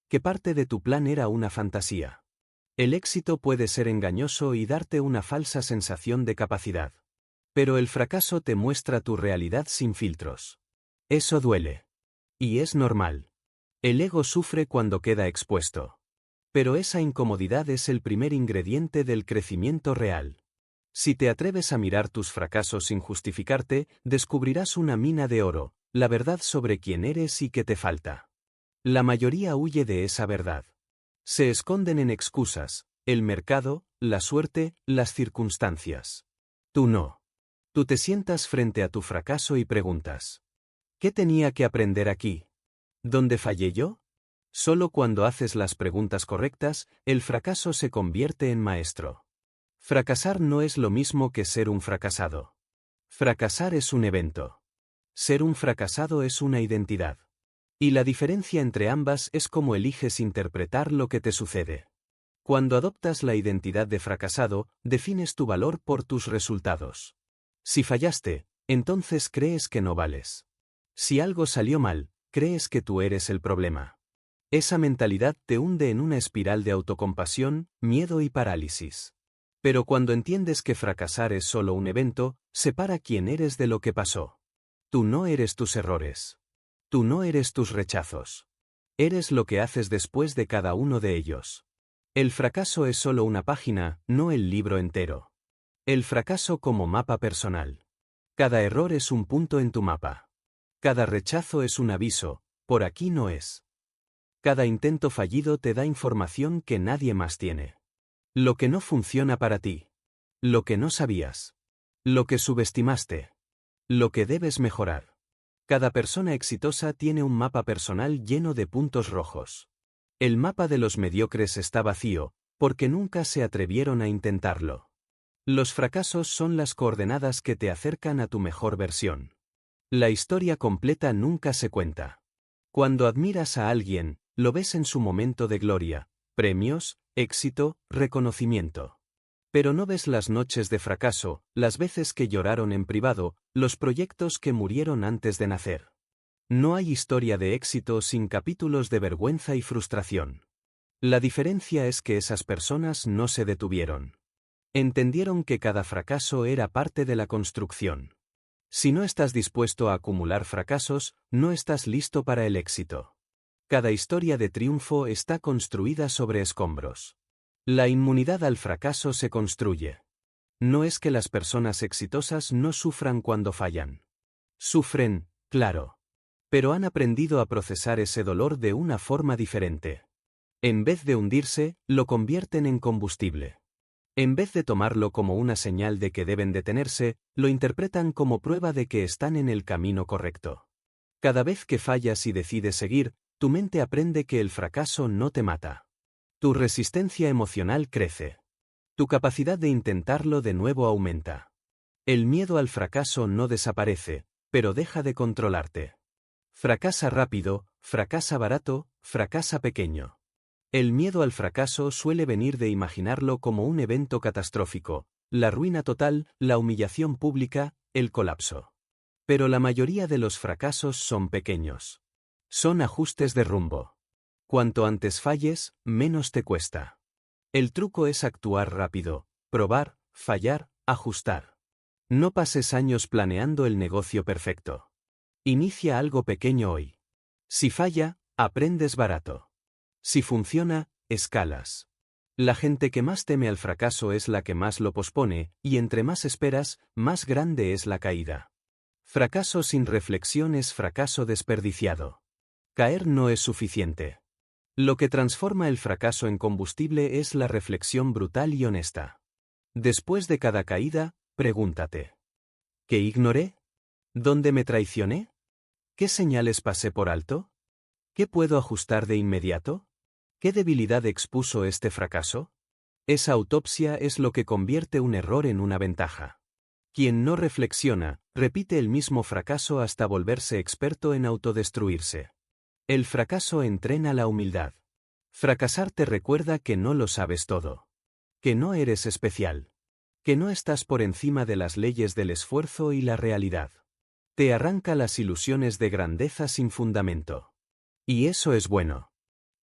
Speaker 1: que parte de tu plan era una fantasía. El éxito puede ser engañoso y darte una falsa sensación de capacidad. Pero el fracaso te muestra tu realidad sin filtros. Eso duele. Y es normal. El ego sufre cuando queda expuesto. Pero esa incomodidad es el primer ingrediente del crecimiento real. Si te atreves a mirar tus fracasos sin justificarte, descubrirás una mina de oro, la verdad sobre quién eres y qué te falta. La mayoría huye de esa verdad. Se esconden en excusas, el mercado, la suerte, las circunstancias. Tú no. Tú te sientas frente a tu fracaso y preguntas: ¿qué tenía que aprender aquí? ¿Dónde fallé yo? Solo cuando haces las preguntas correctas, el fracaso se convierte en maestro. Fracasar no es lo mismo que ser un fracasado. Fracasar es un evento. Ser un fracasado es una identidad. Y la diferencia entre ambas es cómo eliges interpretar lo que te sucede. Cuando adoptas la identidad de fracasado, defines tu valor por tus resultados. Si fallaste, entonces crees que no vales. Si algo salió mal, crees que tú eres el problema. Esa mentalidad te hunde en una espiral de autocompasión, miedo y parálisis. Pero cuando entiendes que fracasar es solo un evento, separa quién eres de lo que pasó. Tú no eres tus errores. Tú no eres tus rechazos. Eres lo que haces después de cada uno de ellos. El fracaso es solo una página, no el libro entero. El fracaso como mapa personal. Cada error es un punto en tu mapa. Cada rechazo es un aviso: por aquí no es. Cada intento fallido te da información que nadie más tiene. Lo que no funciona para ti. Lo que no sabías. Lo que subestimaste. Lo que debes mejorar. Cada persona exitosa tiene un mapa personal lleno de puntos rojos. El mapa de los mediocres está vacío, porque nunca se atrevieron a intentarlo. Los fracasos son las coordenadas que te acercan a tu mejor versión. La historia completa nunca se cuenta. Cuando admiras a alguien, lo ves en su momento de gloria, premios, éxito, reconocimiento. Pero no ves las noches de fracaso, las veces que lloraron en privado, los proyectos que murieron antes de nacer. No hay historia de éxito sin capítulos de vergüenza y frustración. La diferencia es que esas personas no se detuvieron. Entendieron que cada fracaso era parte de la construcción. Si no estás dispuesto a acumular fracasos, no estás listo para el éxito. Cada historia de triunfo está construida sobre escombros. La inmunidad al fracaso se construye. No es que las personas exitosas no sufran cuando fallan. Sufren, claro. Pero han aprendido a procesar ese dolor de una forma diferente. En vez de hundirse, lo convierten en combustible. En vez de tomarlo como una señal de que deben detenerse, lo interpretan como prueba de que están en el camino correcto. Cada vez que fallas y decides seguir, tu mente aprende que el fracaso no te mata. Tu resistencia emocional crece. Tu capacidad de intentarlo de nuevo aumenta. El miedo al fracaso no desaparece, pero deja de controlarte. Fracasa rápido, fracasa barato, fracasa pequeño. El miedo al fracaso suele venir de imaginarlo como un evento catastrófico, la ruina total, la humillación pública, el colapso. Pero la mayoría de los fracasos son pequeños. Son ajustes de rumbo. Cuanto antes falles, menos te cuesta. El truco es actuar rápido, probar, fallar, ajustar. No pases años planeando el negocio perfecto. Inicia algo pequeño hoy. Si falla, aprendes barato. Si funciona, escalas. La gente que más teme al fracaso es la que más lo pospone, y entre más esperas, más grande es la caída. Fracaso sin reflexión es fracaso desperdiciado. Caer no es suficiente. Lo que transforma el fracaso en combustible es la reflexión brutal y honesta. Después de cada caída, pregúntate: ¿qué ignoré? ¿Dónde me traicioné? ¿Qué señales pasé por alto? ¿Qué puedo ajustar de inmediato? ¿Qué debilidad expuso este fracaso? Esa autopsia es lo que convierte un error en una ventaja. Quien no reflexiona, repite el mismo fracaso hasta volverse experto en autodestruirse. El fracaso entrena la humildad. Fracasar te recuerda que no lo sabes todo. Que no eres especial. Que no estás por encima de las leyes del esfuerzo y la realidad. Te arranca las ilusiones de grandeza sin fundamento. Y eso es bueno.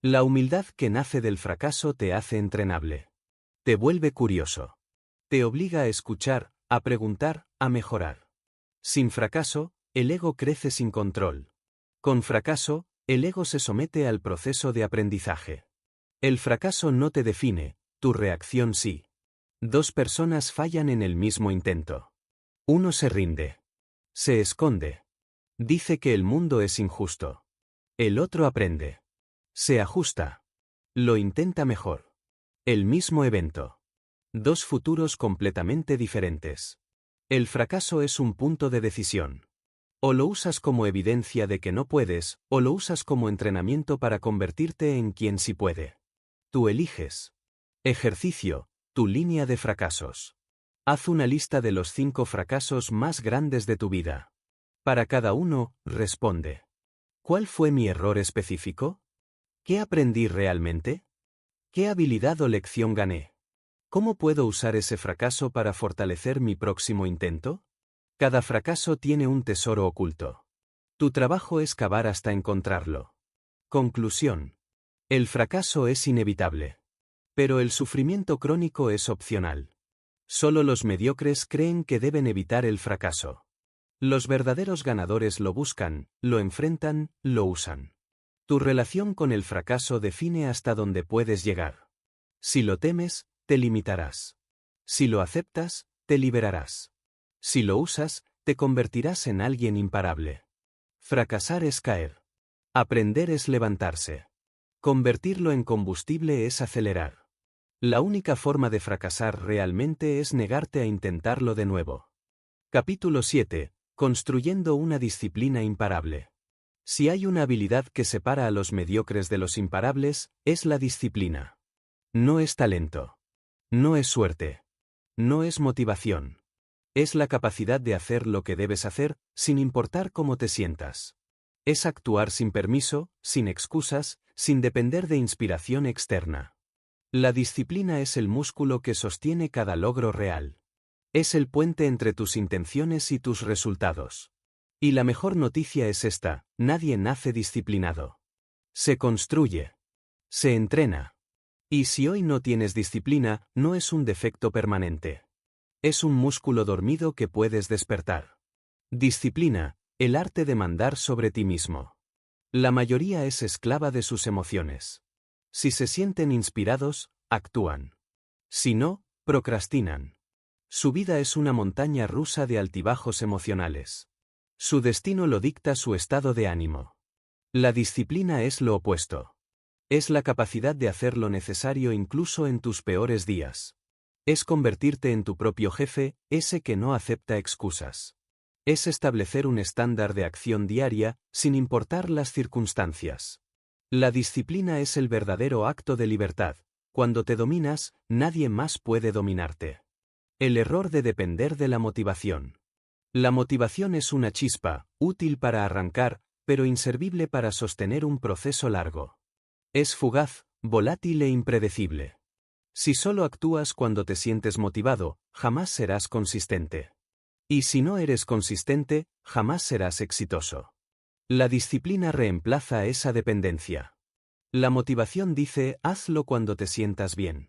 Speaker 1: La humildad que nace del fracaso te hace entrenable. Te vuelve curioso. Te obliga a escuchar, a preguntar, a mejorar. Sin fracaso, el ego crece sin control. Con fracaso, el ego se somete al proceso de aprendizaje. El fracaso no te define, tu reacción sí. Dos personas fallan en el mismo intento. Uno se rinde. Se esconde. Dice que el mundo es injusto. El otro aprende. Se ajusta. Lo intenta mejor. El mismo evento. Dos futuros completamente diferentes. El fracaso es un punto de decisión. O lo usas como evidencia de que no puedes, o lo usas como entrenamiento para convertirte en quien sí puede. Tú eliges. Ejercicio, tu línea de fracasos. Haz una lista de los 5 fracasos más grandes de tu vida. Para cada uno, responde. ¿Cuál fue mi error específico? ¿Qué aprendí realmente? ¿Qué habilidad o lección gané? ¿Cómo puedo usar ese fracaso para fortalecer mi próximo intento? Cada fracaso tiene un tesoro oculto. Tu trabajo es cavar hasta encontrarlo. Conclusión. El fracaso es inevitable. Pero el sufrimiento crónico es opcional. Solo los mediocres creen que deben evitar el fracaso. Los verdaderos ganadores lo buscan, lo enfrentan, lo usan. Tu relación con el fracaso define hasta dónde puedes llegar. Si lo temes, te limitarás. Si lo aceptas, te liberarás. Si lo usas, te convertirás en alguien imparable. Fracasar es caer. Aprender es levantarse. Convertirlo en combustible es acelerar. La única forma de fracasar realmente es negarte a intentarlo de nuevo. Capítulo 7. Construyendo una disciplina imparable. Si hay una habilidad que separa a los mediocres de los imparables, es la disciplina. No es talento. No es suerte. No es motivación. Es la capacidad de hacer lo que debes hacer, sin importar cómo te sientas. Es actuar sin permiso, sin excusas, sin depender de inspiración externa. La disciplina es el músculo que sostiene cada logro real. Es el puente entre tus intenciones y tus resultados. Y la mejor noticia es esta: nadie nace disciplinado. Se construye. Se entrena. Y si hoy no tienes disciplina, no es un defecto permanente. Es un músculo dormido que puedes despertar. Disciplina, el arte de mandar sobre ti mismo. La mayoría es esclava de sus emociones. Si se sienten inspirados, actúan. Si no, procrastinan. Su vida es una montaña rusa de altibajos emocionales. Su destino lo dicta su estado de ánimo. La disciplina es lo opuesto. Es la capacidad de hacer lo necesario incluso en tus peores días. Es convertirte en tu propio jefe, ese que no acepta excusas. Es establecer un estándar de acción diaria, sin importar las circunstancias. La disciplina es el verdadero acto de libertad. Cuando te dominas, nadie más puede dominarte. El error de depender de la motivación. La motivación es una chispa, útil para arrancar, pero inservible para sostener un proceso largo. Es fugaz, volátil e impredecible. Si solo actúas cuando te sientes motivado, jamás serás consistente. Y si no eres consistente, jamás serás exitoso. La disciplina reemplaza esa dependencia. La motivación dice, hazlo cuando te sientas bien.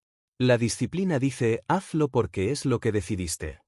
Speaker 1: La disciplina dice, hazlo porque es lo que decidiste.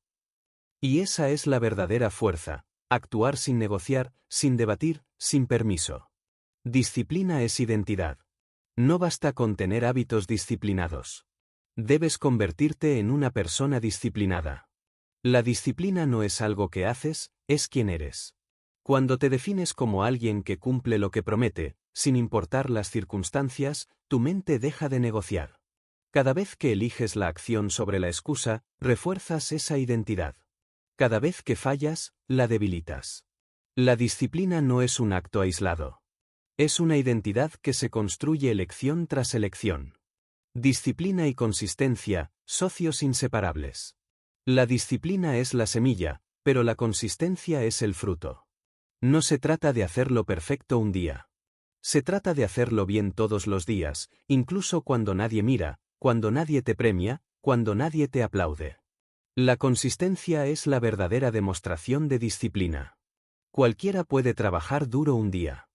Speaker 1: Y esa es la verdadera fuerza: actuar sin negociar, sin debatir, sin permiso. Disciplina es identidad. No basta con tener hábitos disciplinados. Debes convertirte en una persona disciplinada. La disciplina no es algo que haces, es quien eres. Cuando te defines como alguien que cumple lo que promete, sin importar las circunstancias, tu mente deja de negociar. Cada vez que eliges la acción sobre la excusa, refuerzas esa identidad. Cada vez que fallas, la debilitas. La disciplina no es un acto aislado. Es una identidad que se construye elección tras elección. Disciplina y consistencia, socios inseparables. La disciplina es la semilla, pero la consistencia es el fruto. No se trata de hacerlo perfecto un día. Se trata de hacerlo bien todos los días, incluso cuando nadie mira, cuando nadie te premia, cuando nadie te aplaude. La consistencia es la verdadera demostración de disciplina. Cualquiera puede trabajar duro un día.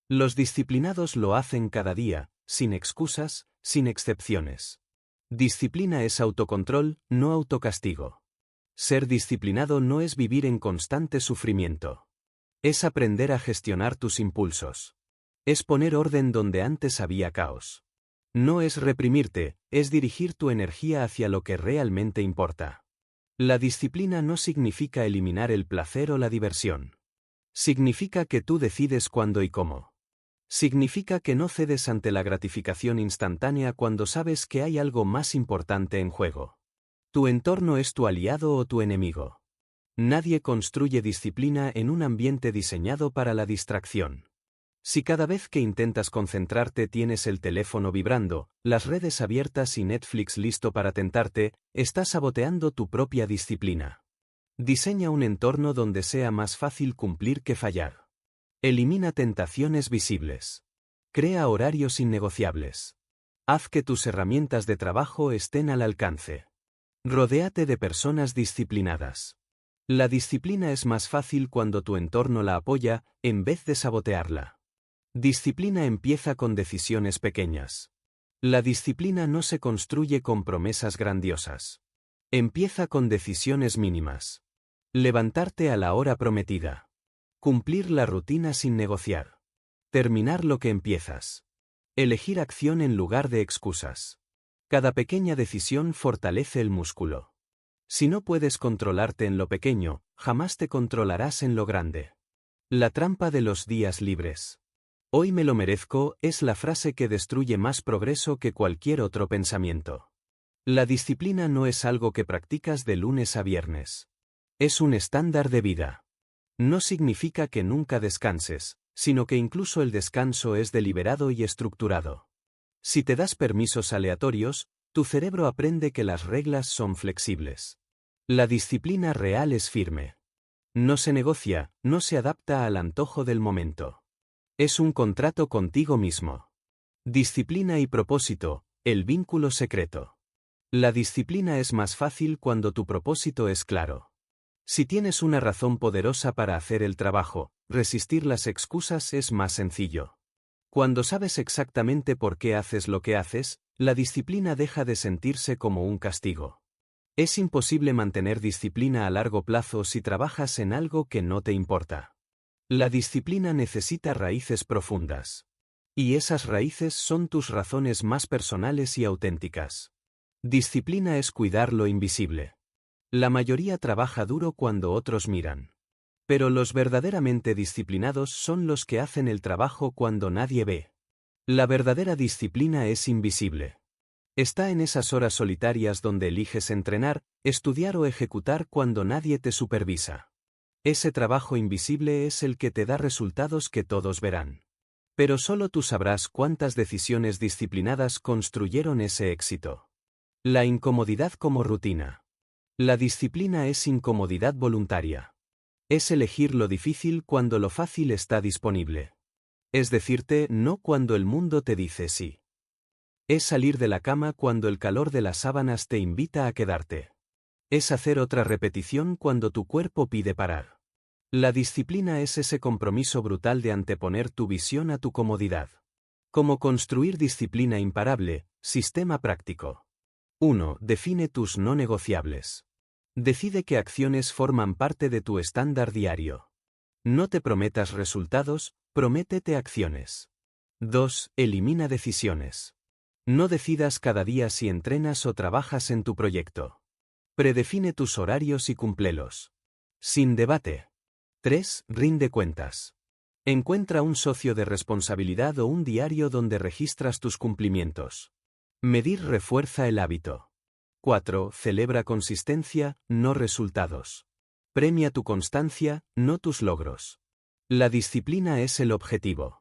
Speaker 1: Los disciplinados lo hacen cada día, sin excusas, sin excepciones. Disciplina es autocontrol, no autocastigo. Ser disciplinado no es vivir en constante sufrimiento. Es aprender a gestionar tus impulsos. Es poner orden donde antes había caos. No es reprimirte, es dirigir tu energía hacia lo que realmente importa. La disciplina no significa eliminar el placer o la diversión. Significa que tú decides cuándo y cómo. Significa que no cedes ante la gratificación instantánea cuando sabes que hay algo más importante en juego. Tu entorno es tu aliado o tu enemigo. Nadie construye disciplina en un ambiente diseñado para la distracción. Si cada vez que intentas concentrarte tienes el teléfono vibrando, las redes abiertas y Netflix listo para tentarte, estás saboteando tu propia disciplina. Diseña un entorno donde sea más fácil cumplir que fallar. Elimina tentaciones visibles. Crea horarios innegociables. Haz que tus herramientas de trabajo estén al alcance. Rodéate de personas disciplinadas. La disciplina es más fácil cuando tu entorno la apoya, en vez de sabotearla. Disciplina empieza con decisiones pequeñas. La disciplina no se construye con promesas grandiosas. Empieza con decisiones mínimas. Levantarte a la hora prometida. Cumplir la rutina sin negociar. Terminar lo que empiezas. Elegir acción en lugar de excusas. Cada pequeña decisión fortalece el músculo. Si no puedes controlarte en lo pequeño, jamás te controlarás en lo grande. La trampa de los días libres. Hoy me lo merezco es la frase que destruye más progreso que cualquier otro pensamiento. La disciplina no es algo que practicas de lunes a viernes. Es un estándar de vida. No significa que nunca descanses, sino que incluso el descanso es deliberado y estructurado. Si te das permisos aleatorios, tu cerebro aprende que las reglas son flexibles. La disciplina real es firme. No se negocia, no se adapta al antojo del momento. Es un contrato contigo mismo. Disciplina y propósito, el vínculo secreto. La disciplina es más fácil cuando tu propósito es claro. Si tienes una razón poderosa para hacer el trabajo, resistir las excusas es más sencillo. Cuando sabes exactamente por qué haces lo que haces, la disciplina deja de sentirse como un castigo. Es imposible mantener disciplina a largo plazo si trabajas en algo que no te importa. La disciplina necesita raíces profundas. Y esas raíces son tus razones más personales y auténticas. Disciplina es cuidar lo invisible. La mayoría trabaja duro cuando otros miran. Pero los verdaderamente disciplinados son los que hacen el trabajo cuando nadie ve. La verdadera disciplina es invisible. Está en esas horas solitarias donde eliges entrenar, estudiar o ejecutar cuando nadie te supervisa. Ese trabajo invisible es el que te da resultados que todos verán. Pero solo tú sabrás cuántas decisiones disciplinadas construyeron ese éxito. La incomodidad como rutina. La disciplina es incomodidad voluntaria. Es elegir lo difícil cuando lo fácil está disponible. Es decirte no cuando el mundo te dice sí. Es salir de la cama cuando el calor de las sábanas te invita a quedarte. Es hacer otra repetición cuando tu cuerpo pide parar. La disciplina es ese compromiso brutal de anteponer tu visión a tu comodidad. ¿Cómo construir disciplina imparable? Sistema práctico. 1. Define tus no negociables. Decide qué acciones forman parte de tu estándar diario. No te prometas resultados, prométete acciones. 2. Elimina decisiones. No decidas cada día si entrenas o trabajas en tu proyecto. Predefine tus horarios y cúmplelos. Sin debate. 3. Rinde cuentas. Encuentra un socio de responsabilidad o un diario donde registras tus cumplimientos. Medir refuerza el hábito. 4. Celebra consistencia, no resultados. Premia tu constancia, no tus logros. La disciplina es el objetivo.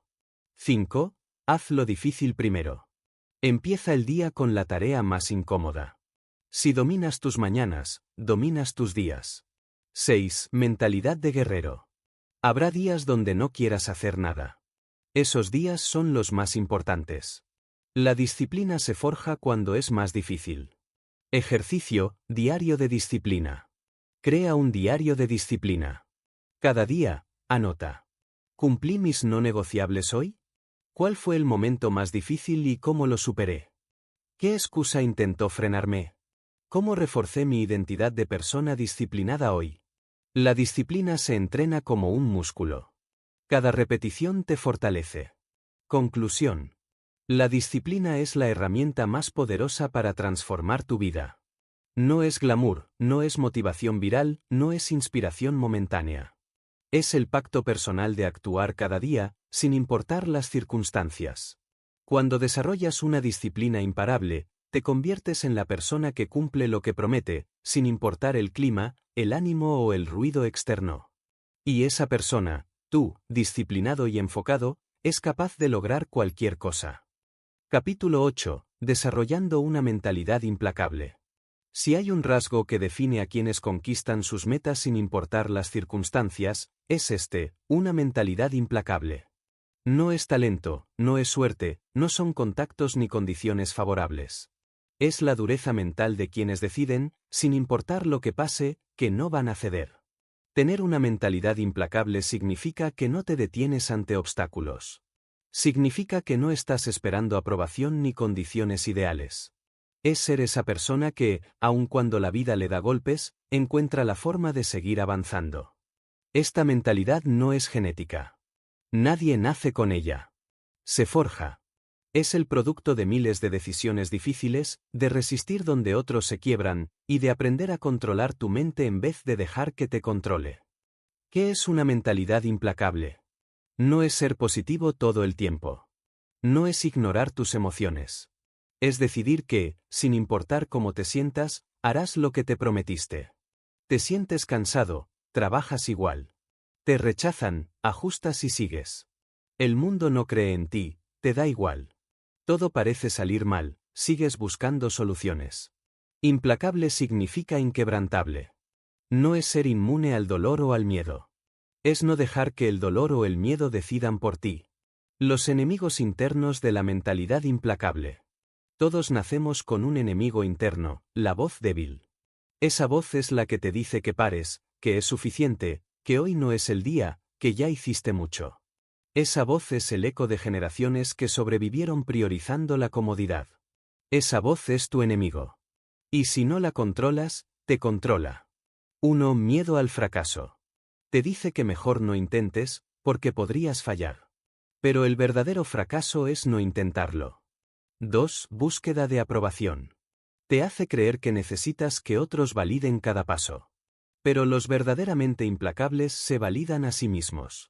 Speaker 1: 5. Haz lo difícil primero. Empieza el día con la tarea más incómoda. Si dominas tus mañanas, dominas tus días. 6. Mentalidad de guerrero. Habrá días donde no quieras hacer nada. Esos días son los más importantes. La disciplina se forja cuando es más difícil. Ejercicio, diario de disciplina. Crea un diario de disciplina. Cada día, anota. ¿Cumplí mis no negociables hoy? ¿Cuál fue el momento más difícil y cómo lo superé? ¿Qué excusa intentó frenarme? ¿Cómo reforcé mi identidad de persona disciplinada hoy? La disciplina se entrena como un músculo. Cada repetición te fortalece. Conclusión. La disciplina es la herramienta más poderosa para transformar tu vida. No es glamour, no es motivación viral, no es inspiración momentánea. Es el pacto personal de actuar cada día, sin importar las circunstancias. Cuando desarrollas una disciplina imparable, te conviertes en la persona que cumple lo que promete, sin importar el clima, el ánimo o el ruido externo. Y esa persona, tú, disciplinado y enfocado, es capaz de lograr cualquier cosa. Capítulo 8. Desarrollando una mentalidad implacable. Si hay un rasgo que define a quienes conquistan sus metas sin importar las circunstancias, es una mentalidad implacable. No es talento, no es suerte, no son contactos ni condiciones favorables. Es la dureza mental de quienes deciden, sin importar lo que pase, que no van a ceder. Tener una mentalidad implacable significa que no te detienes ante obstáculos. Significa que no estás esperando aprobación ni condiciones ideales. Es ser esa persona que, aun cuando la vida le da golpes, encuentra la forma de seguir avanzando. Esta mentalidad no es genética. Nadie nace con ella. Se forja. Es el producto de miles de decisiones difíciles, de resistir donde otros se quiebran, y de aprender a controlar tu mente en vez de dejar que te controle. ¿Qué es una mentalidad implacable? No es ser positivo todo el tiempo. No es ignorar tus emociones. Es decidir que, sin importar cómo te sientas, harás lo que te prometiste. Te sientes cansado, trabajas igual. Te rechazan, ajustas y sigues. El mundo no cree en ti, te da igual. Todo parece salir mal, sigues buscando soluciones. Implacable significa inquebrantable. No es ser inmune al dolor o al miedo. Es no dejar que el dolor o el miedo decidan por ti. Los enemigos internos de la mentalidad implacable. Todos nacemos con un enemigo interno, la voz débil. Esa voz es la que te dice que pares, que es suficiente, que hoy no es el día, que ya hiciste mucho. Esa voz es el eco de generaciones que sobrevivieron priorizando la comodidad. Esa voz es tu enemigo. Y si no la controlas, te controla. 1. Miedo al fracaso. Te dice que mejor no intentes, porque podrías fallar. Pero el verdadero fracaso es no intentarlo. 2. Búsqueda de aprobación. Te hace creer que necesitas que otros validen cada paso. Pero los verdaderamente implacables se validan a sí mismos.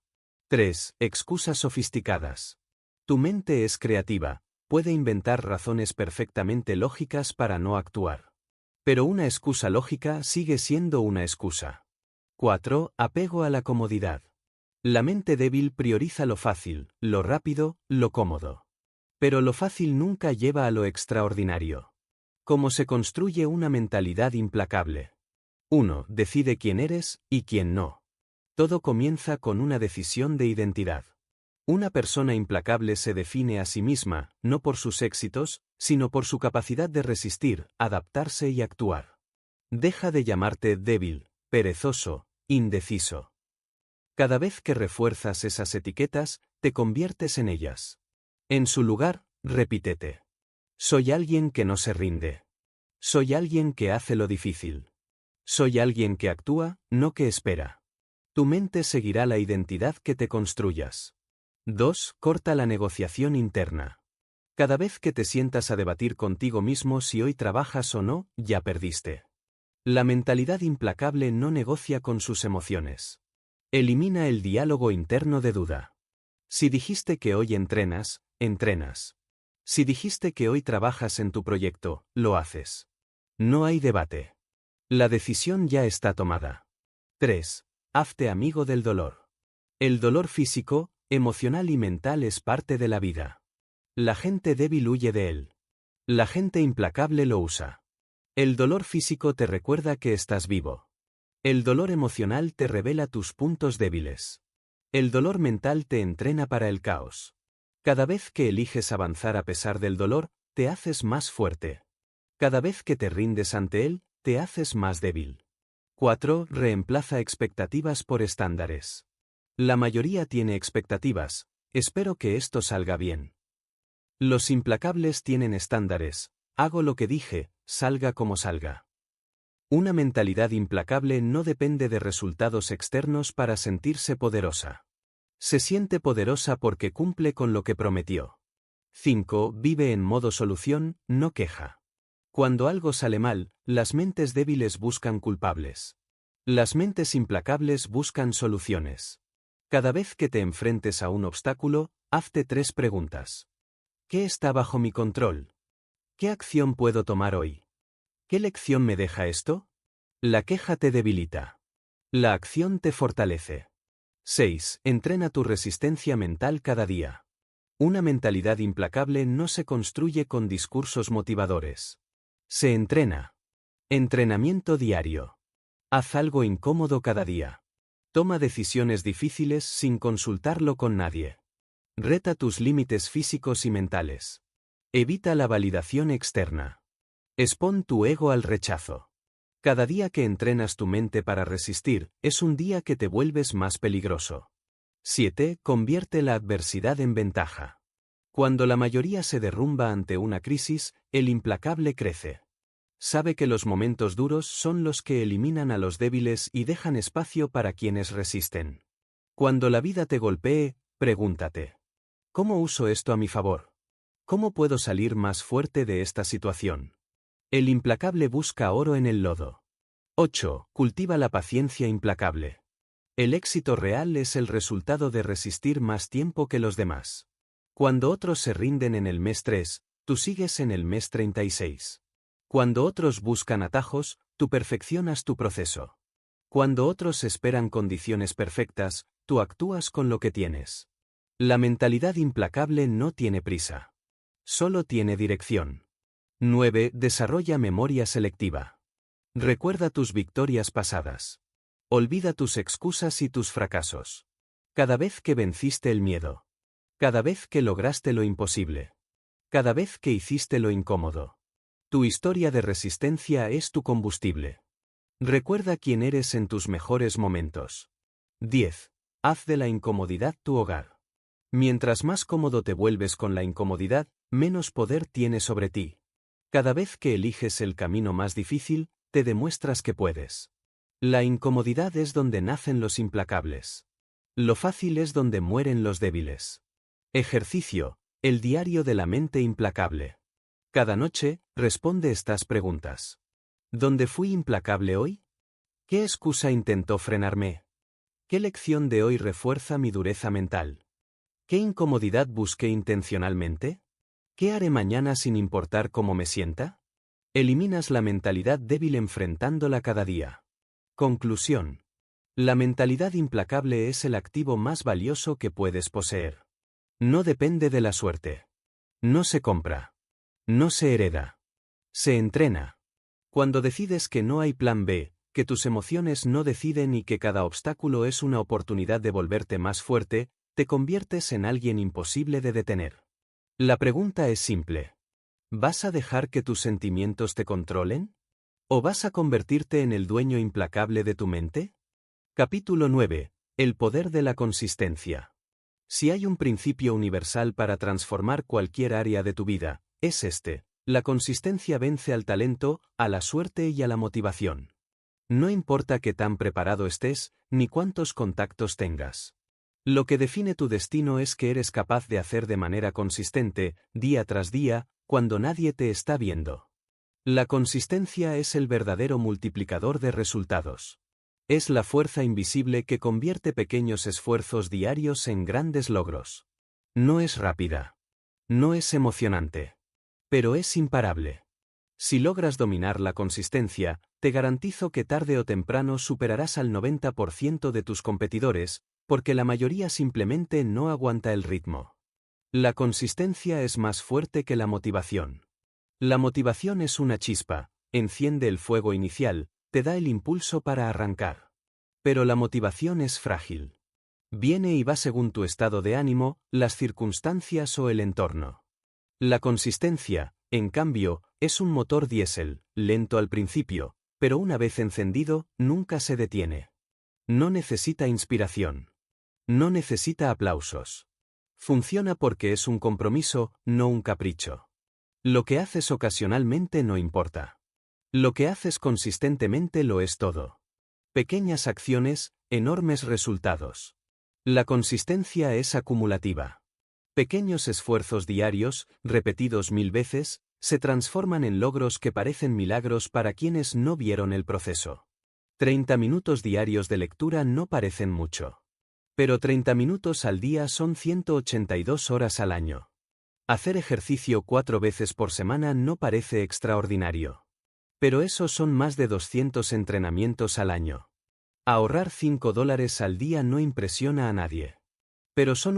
Speaker 1: 3. Excusas sofisticadas. Tu mente es creativa, puede inventar razones perfectamente lógicas para no actuar. Pero una excusa lógica sigue siendo una excusa. 4. Apego a la comodidad. La mente débil prioriza lo fácil, lo rápido, lo cómodo. Pero lo fácil nunca lleva a lo extraordinario. ¿Cómo se construye una mentalidad implacable? 1. Decide quién eres y quién no. Todo comienza con una decisión de identidad. Una persona implacable se define a sí misma, no por sus éxitos, sino por su capacidad de resistir, adaptarse y actuar. Deja de llamarte débil, perezoso, indeciso. Cada vez que refuerzas esas etiquetas, te conviertes en ellas. En su lugar, repítete. Soy alguien que no se rinde. Soy alguien que hace lo difícil. Soy alguien que actúa, no que espera. Tu mente seguirá la identidad que te construyas. 2. Corta la negociación interna. Cada vez que te sientas a debatir contigo mismo si hoy trabajas o no, ya perdiste. La mentalidad implacable no negocia con sus emociones. Elimina el diálogo interno de duda. Si dijiste que hoy entrenas, entrenas. Si dijiste que hoy trabajas en tu proyecto, lo haces. No hay debate. La decisión ya está tomada. 3. Hazte amigo del dolor. El dolor físico, emocional y mental es parte de la vida. La gente débil huye de él. La gente implacable lo usa. El dolor físico te recuerda que estás vivo. El dolor emocional te revela tus puntos débiles. El dolor mental te entrena para el caos. Cada vez que eliges avanzar a pesar del dolor, te haces más fuerte. Cada vez que te rindes ante él, te haces más débil. 4. Reemplaza expectativas por estándares. La mayoría tiene expectativas, espero que esto salga bien. Los implacables tienen estándares, hago lo que dije, salga como salga. Una mentalidad implacable no depende de resultados externos para sentirse poderosa. Se siente poderosa porque cumple con lo que prometió. 5. Vive en modo solución, no queja. Cuando algo sale mal, las mentes débiles buscan culpables. Las mentes implacables buscan soluciones. Cada vez que te enfrentes a un obstáculo, hazte 3 preguntas. ¿Qué está bajo mi control? ¿Qué acción puedo tomar hoy? ¿Qué lección me deja esto? La queja te debilita. La acción te fortalece. 6. Entrena tu resistencia mental cada día. Una mentalidad implacable no se construye con discursos motivadores. Se entrena. Entrenamiento diario. Haz algo incómodo cada día. Toma decisiones difíciles sin consultarlo con nadie. Reta tus límites físicos y mentales. Evita la validación externa. Expón tu ego al rechazo. Cada día que entrenas tu mente para resistir, es un día que te vuelves más peligroso. 7. Convierte la adversidad en ventaja. Cuando la mayoría se derrumba ante una crisis, el implacable crece. Sabe que los momentos duros son los que eliminan a los débiles y dejan espacio para quienes resisten. Cuando la vida te golpee, pregúntate: ¿cómo uso esto a mi favor? ¿Cómo puedo salir más fuerte de esta situación? El implacable busca oro en el lodo. 8. Cultiva la paciencia implacable. El éxito real es el resultado de resistir más tiempo que los demás. Cuando otros se rinden en el mes 3, tú sigues en el mes 36. Cuando otros buscan atajos, tú perfeccionas tu proceso. Cuando otros esperan condiciones perfectas, tú actúas con lo que tienes. La mentalidad implacable no tiene prisa. Solo tiene dirección. 9. Desarrolla memoria selectiva. Recuerda tus victorias pasadas. Olvida tus excusas y tus fracasos. Cada vez que venciste el miedo. Cada vez que lograste lo imposible. Cada vez que hiciste lo incómodo. Tu historia de resistencia es tu combustible. Recuerda quién eres en tus mejores momentos. 10. Haz de la incomodidad tu hogar. Mientras más cómodo te vuelves con la incomodidad, menos poder tiene sobre ti. Cada vez que eliges el camino más difícil, te demuestras que puedes. La incomodidad es donde nacen los implacables. Lo fácil es donde mueren los débiles. Ejercicio: el diario de la mente implacable. Cada noche, responde estas preguntas. ¿Dónde fui implacable hoy? ¿Qué excusa intentó frenarme? ¿Qué lección de hoy refuerza mi dureza mental? ¿Qué incomodidad busqué intencionalmente? ¿Qué haré mañana sin importar cómo me sienta? Eliminas la mentalidad débil enfrentándola cada día. Conclusión: la mentalidad implacable es el activo más valioso que puedes poseer. No depende de la suerte. No se compra. No se hereda. Se entrena. Cuando decides que no hay plan B, que tus emociones no deciden y que cada obstáculo es una oportunidad de volverte más fuerte, te conviertes en alguien imposible de detener. La pregunta es simple. ¿Vas a dejar que tus sentimientos te controlen? ¿O vas a convertirte en el dueño implacable de tu mente? Capítulo 9. El poder de la consistencia. Si hay un principio universal para transformar cualquier área de tu vida, es este: la consistencia vence al talento, a la suerte y a la motivación. No importa qué tan preparado estés, ni cuántos contactos tengas. Lo que define tu destino es que eres capaz de hacer de manera consistente, día tras día, cuando nadie te está viendo. La consistencia es el verdadero multiplicador de resultados. Es la fuerza invisible que convierte pequeños esfuerzos diarios en grandes logros. No es rápida. No es emocionante. Pero es imparable. Si logras dominar la consistencia, te garantizo que tarde o temprano superarás al 90% de tus competidores, porque la mayoría simplemente no aguanta el ritmo. La consistencia es más fuerte que la motivación. La motivación es una chispa, enciende el fuego inicial, te da el impulso para arrancar. Pero la motivación es frágil. Viene y va según tu estado de ánimo, las circunstancias o el entorno. La consistencia, en cambio, es un motor diésel, lento al principio, pero una vez encendido, nunca se detiene. No necesita inspiración. No necesita aplausos. Funciona porque es un compromiso, no un capricho. Lo que haces ocasionalmente no importa. Lo que haces consistentemente lo es todo. Pequeñas acciones, enormes resultados. La consistencia es acumulativa. Pequeños esfuerzos diarios, repetidos 1000 veces, se transforman en logros que parecen milagros para quienes no vieron el proceso. 30 minutos diarios de lectura no parecen mucho. Pero 30 minutos al día son 182 horas al año. Hacer ejercicio 4 veces por semana no parece extraordinario. Pero esos son más de 200 entrenamientos al año. Ahorrar $5 al día no impresiona a nadie. Pero son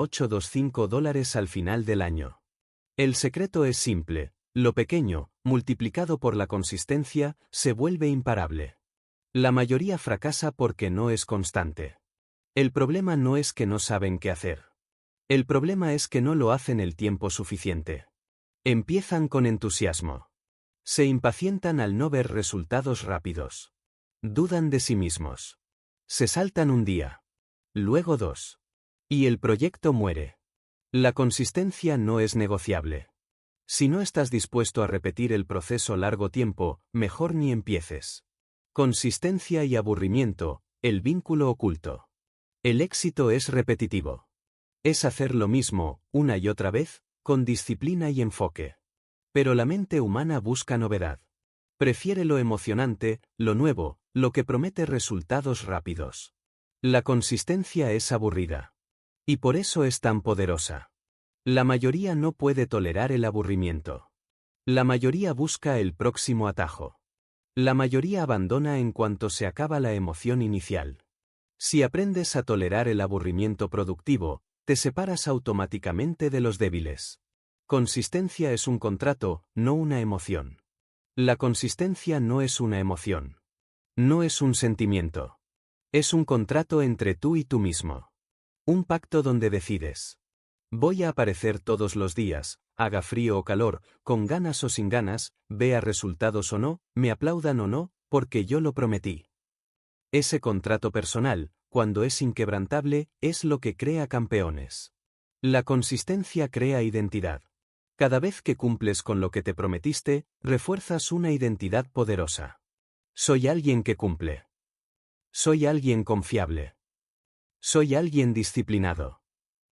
Speaker 1: $1,825 al final del año. El secreto es simple: lo pequeño, multiplicado por la consistencia, se vuelve imparable. La mayoría fracasa porque no es constante. El problema no es que no saben qué hacer. El problema es que no lo hacen el tiempo suficiente. Empiezan con entusiasmo. Se impacientan al no ver resultados rápidos. Dudan de sí mismos. Se saltan un día. Luego 2. Y el proyecto muere. La consistencia no es negociable. Si no estás dispuesto a repetir el proceso largo tiempo, mejor ni empieces. Consistencia y aburrimiento, el vínculo oculto. El éxito es repetitivo. Es hacer lo mismo, una y otra vez, con disciplina y enfoque. Pero la mente humana busca novedad. Prefiere lo emocionante, lo nuevo, lo que promete resultados rápidos. La consistencia es aburrida. Y por eso es tan poderosa. La mayoría no puede tolerar el aburrimiento. La mayoría busca el próximo atajo. La mayoría abandona en cuanto se acaba la emoción inicial. Si aprendes a tolerar el aburrimiento productivo, te separas automáticamente de los débiles. Consistencia es un contrato, no una emoción. La consistencia no es una emoción. No es un sentimiento. Es un contrato entre tú y tú mismo. Un pacto donde decides: voy a aparecer todos los días, haga frío o calor, con ganas o sin ganas, vea resultados o no, me aplaudan o no, porque yo lo prometí. Ese contrato personal, cuando es inquebrantable, es lo que crea campeones. La consistencia crea identidad. Cada vez que cumples con lo que te prometiste, refuerzas una identidad poderosa. Soy alguien que cumple. Soy alguien confiable. Soy alguien disciplinado.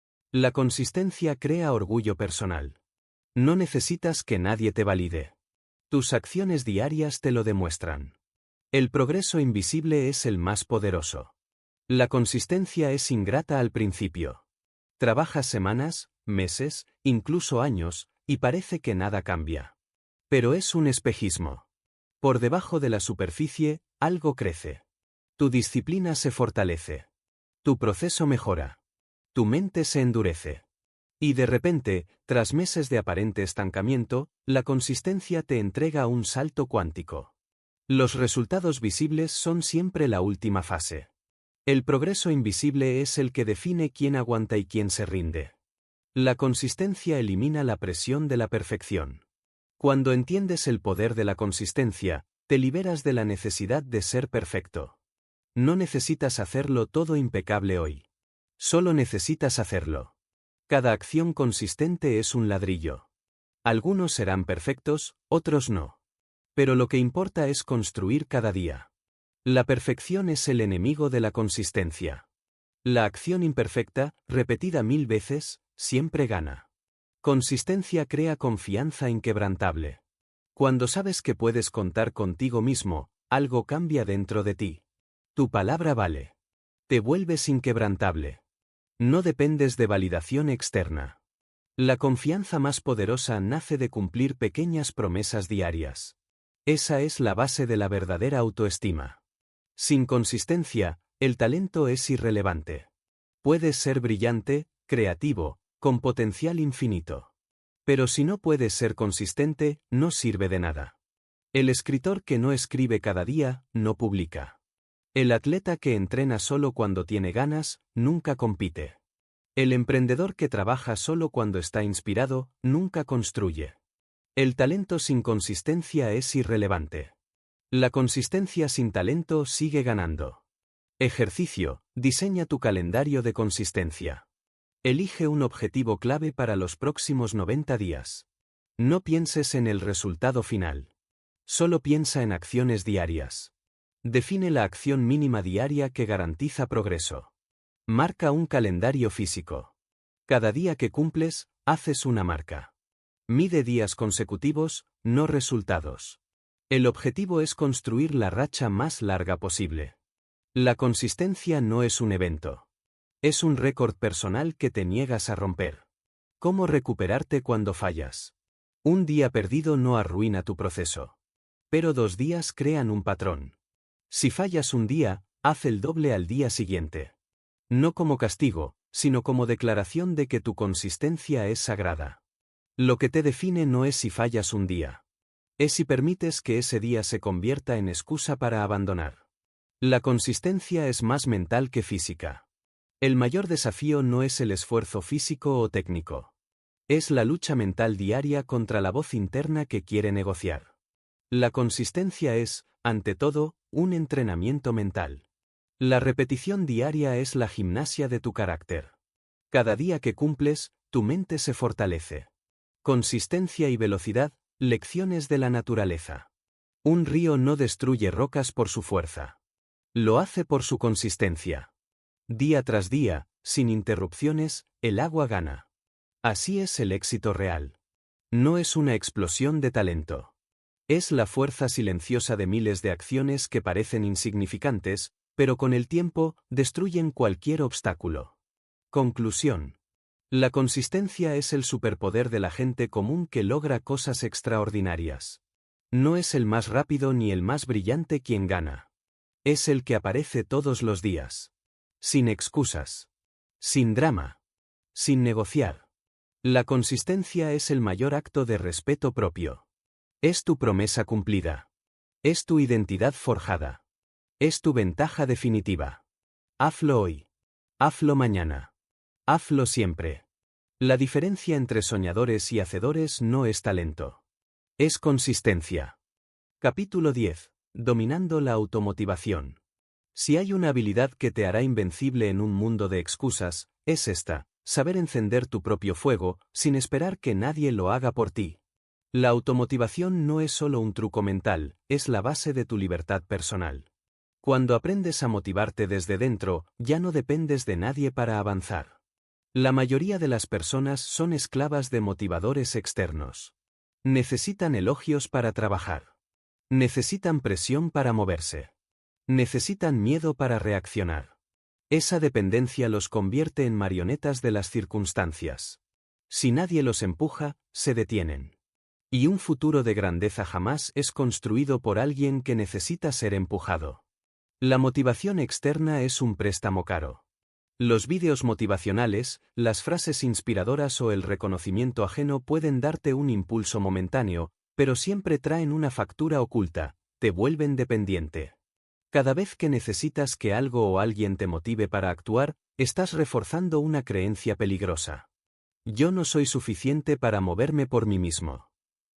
Speaker 1: La consistencia crea orgullo personal. No necesitas que nadie te valide. Tus acciones diarias te lo demuestran. El progreso invisible es el más poderoso. La consistencia es ingrata al principio. Trabajas semanas, meses, incluso años, y parece que nada cambia. Pero es un espejismo. Por debajo de la superficie, algo crece. Tu disciplina se fortalece. Tu proceso mejora. Tu mente se endurece. Y de repente, tras meses de aparente estancamiento, la consistencia te entrega un salto cuántico. Los resultados visibles son siempre la última fase. El progreso invisible es el que define quién aguanta y quién se rinde. La consistencia elimina la presión de la perfección. Cuando entiendes el poder de la consistencia, te liberas de la necesidad de ser perfecto. No necesitas hacerlo todo impecable hoy. Solo necesitas hacerlo. Cada acción consistente es un ladrillo. Algunos serán perfectos, otros no. Pero lo que importa es construir cada día. La perfección es el enemigo de la consistencia. La acción imperfecta, repetida 1000 veces, siempre gana. Consistencia crea confianza inquebrantable. Cuando sabes que puedes contar contigo mismo, algo cambia dentro de ti. Tu palabra vale. Te vuelves inquebrantable. No dependes de validación externa. La confianza más poderosa nace de cumplir pequeñas promesas diarias. Esa es la base de la verdadera autoestima. Sin consistencia, el talento es irrelevante. Puedes ser brillante, creativo, con potencial infinito. Pero si no puedes ser consistente, no sirve de nada. El escritor que no escribe cada día, no publica. El atleta que entrena solo cuando tiene ganas, nunca compite. El emprendedor que trabaja solo cuando está inspirado, nunca construye. El talento sin consistencia es irrelevante. La consistencia sin talento sigue ganando. Ejercicio, Diseña tu calendario de consistencia. Elige un objetivo clave para los próximos 90 días. No pienses en el resultado final. Solo piensa en acciones diarias. Define la acción mínima diaria que garantiza progreso. Marca un calendario físico. Cada día que cumples, haces una marca. Mide días consecutivos, no resultados. El objetivo es construir la racha más larga posible. La consistencia no es un evento. Es un récord personal que te niegas a romper. ¿Cómo recuperarte cuando fallas? Un día perdido no arruina tu proceso. Pero 2 días crean un patrón. Si fallas un día, haz el doble al día siguiente. No como castigo, sino como declaración de que tu consistencia es sagrada. Lo que te define no es si fallas un día. Es si permites que ese día se convierta en excusa para abandonar. La consistencia es más mental que física. El mayor desafío no es el esfuerzo físico o técnico. Es la lucha mental diaria contra la voz interna que quiere negociar. La consistencia es, ante todo, un entrenamiento mental. La repetición diaria es la gimnasia de tu carácter. Cada día que cumples, tu mente se fortalece. Consistencia y velocidad, lecciones de la naturaleza. Un río no destruye rocas por su fuerza. Lo hace por su consistencia. Día tras día, sin interrupciones, el agua gana. Así es el éxito real. No es una explosión de talento. Es la fuerza silenciosa de miles de acciones que parecen insignificantes, pero con el tiempo, destruyen cualquier obstáculo. Conclusión. La consistencia es el superpoder de la gente común que logra cosas extraordinarias. No es el más rápido ni el más brillante quien gana. Es el que aparece todos los días. Sin excusas. Sin drama. Sin negociar. La consistencia es el mayor acto de respeto propio. Es tu promesa cumplida. Es tu identidad forjada. Es tu ventaja definitiva. Hazlo hoy. Hazlo mañana. Hazlo siempre. La diferencia entre soñadores y hacedores no es talento. Es consistencia. Capítulo 10. Dominando la automotivación. Si hay una habilidad que te hará invencible en un mundo de excusas, es esta: saber encender tu propio fuego, sin esperar que nadie lo haga por ti. La automotivación no es solo un truco mental, es la base de tu libertad personal. Cuando aprendes a motivarte desde dentro, ya no dependes de nadie para avanzar. La mayoría de las personas son esclavas de motivadores externos. Necesitan elogios para trabajar. Necesitan presión para moverse. Necesitan miedo para reaccionar. Esa dependencia los convierte en marionetas de las circunstancias. Si nadie los empuja, se detienen. Y un futuro de grandeza jamás es construido por alguien que necesita ser empujado. La motivación externa es un préstamo caro. Los vídeos motivacionales, las frases inspiradoras o el reconocimiento ajeno pueden darte un impulso momentáneo, pero siempre traen una factura oculta: te vuelven dependiente. Cada vez que necesitas que algo o alguien te motive para actuar, estás reforzando una creencia peligrosa. Yo no soy suficiente para moverme por mí mismo.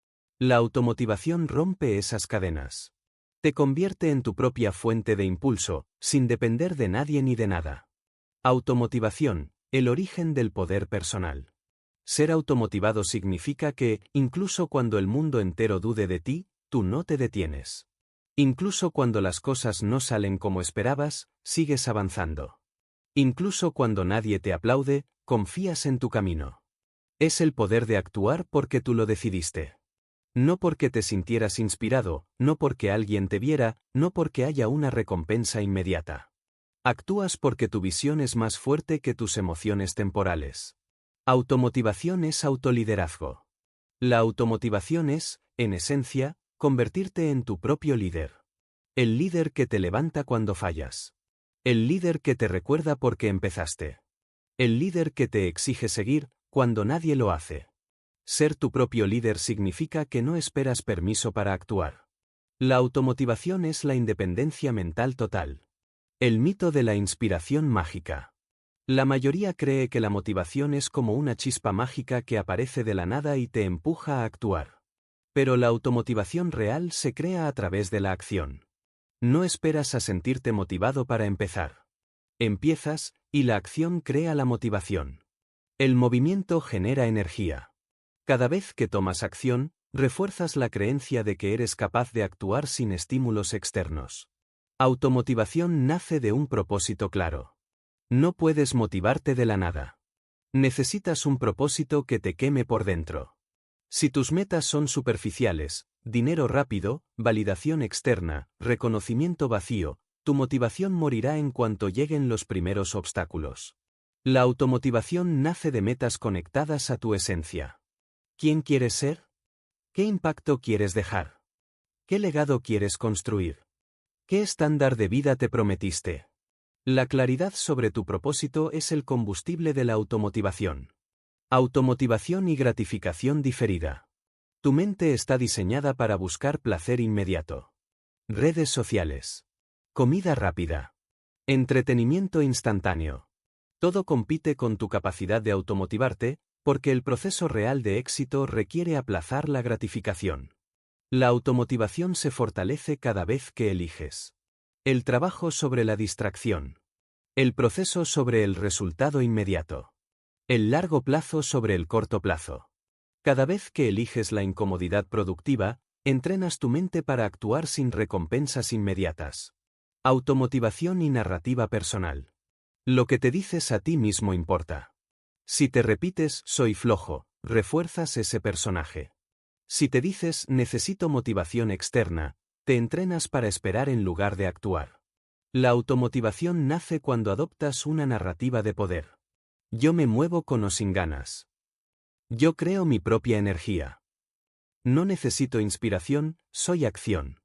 Speaker 1: La automotivación rompe esas cadenas. Te convierte en tu propia fuente de impulso, sin depender de nadie ni de nada. Automotivación, el origen del poder personal. Ser automotivado significa que, incluso cuando el mundo entero dude de ti, tú no te detienes. Incluso cuando las cosas no salen como esperabas, sigues avanzando. Incluso cuando nadie te aplaude, confías en tu camino. Es el poder de actuar porque tú lo decidiste. No porque te sintieras inspirado, no porque alguien te viera, no porque haya una recompensa inmediata. Actúas porque tu visión es más fuerte que tus emociones temporales. Automotivación es autoliderazgo. La automotivación es, en esencia, convertirte en tu propio líder. El líder que te levanta cuando fallas. El líder que te recuerda por qué empezaste. El líder que te exige seguir cuando nadie lo hace. Ser tu propio líder significa que no esperas permiso para actuar. La automotivación es la independencia mental total. El mito de la inspiración mágica. La mayoría cree que la motivación es como una chispa mágica que aparece de la nada y te empuja a actuar. Pero la automotivación real se crea a través de la acción. No esperas a sentirte motivado para empezar. Empiezas, y la acción crea la motivación. El movimiento genera energía. Cada vez que tomas acción, refuerzas la creencia de que eres capaz de actuar sin estímulos externos. Automotivación nace de un propósito claro. No puedes motivarte de la nada. Necesitas un propósito que te queme por dentro. Si tus metas son superficiales, dinero rápido, validación externa, reconocimiento vacío, tu motivación morirá en cuanto lleguen los primeros obstáculos. La automotivación nace de metas conectadas a tu esencia. ¿Quién quieres ser? ¿Qué impacto quieres dejar? ¿Qué legado quieres construir? ¿Qué estándar de vida te prometiste? La claridad sobre tu propósito es el combustible de la automotivación. Automotivación y gratificación diferida. Tu mente está diseñada para buscar placer inmediato. Redes sociales. Comida rápida. Entretenimiento instantáneo. Todo compite con tu capacidad de automotivarte, porque el proceso real de éxito requiere aplazar la gratificación. La automotivación se fortalece cada vez que eliges. El trabajo sobre la distracción. El proceso sobre el resultado inmediato. El largo plazo sobre el corto plazo. Cada vez que eliges la incomodidad productiva, entrenas tu mente para actuar sin recompensas inmediatas. Automotivación y narrativa personal. Lo que te dices a ti mismo importa. Si te repites "soy flojo", refuerzas ese personaje. Si te dices "necesito motivación externa", te entrenas para esperar en lugar de actuar. La automotivación nace cuando adoptas una narrativa de poder. Yo me muevo con o sin ganas. Yo creo mi propia energía. No necesito inspiración, soy acción.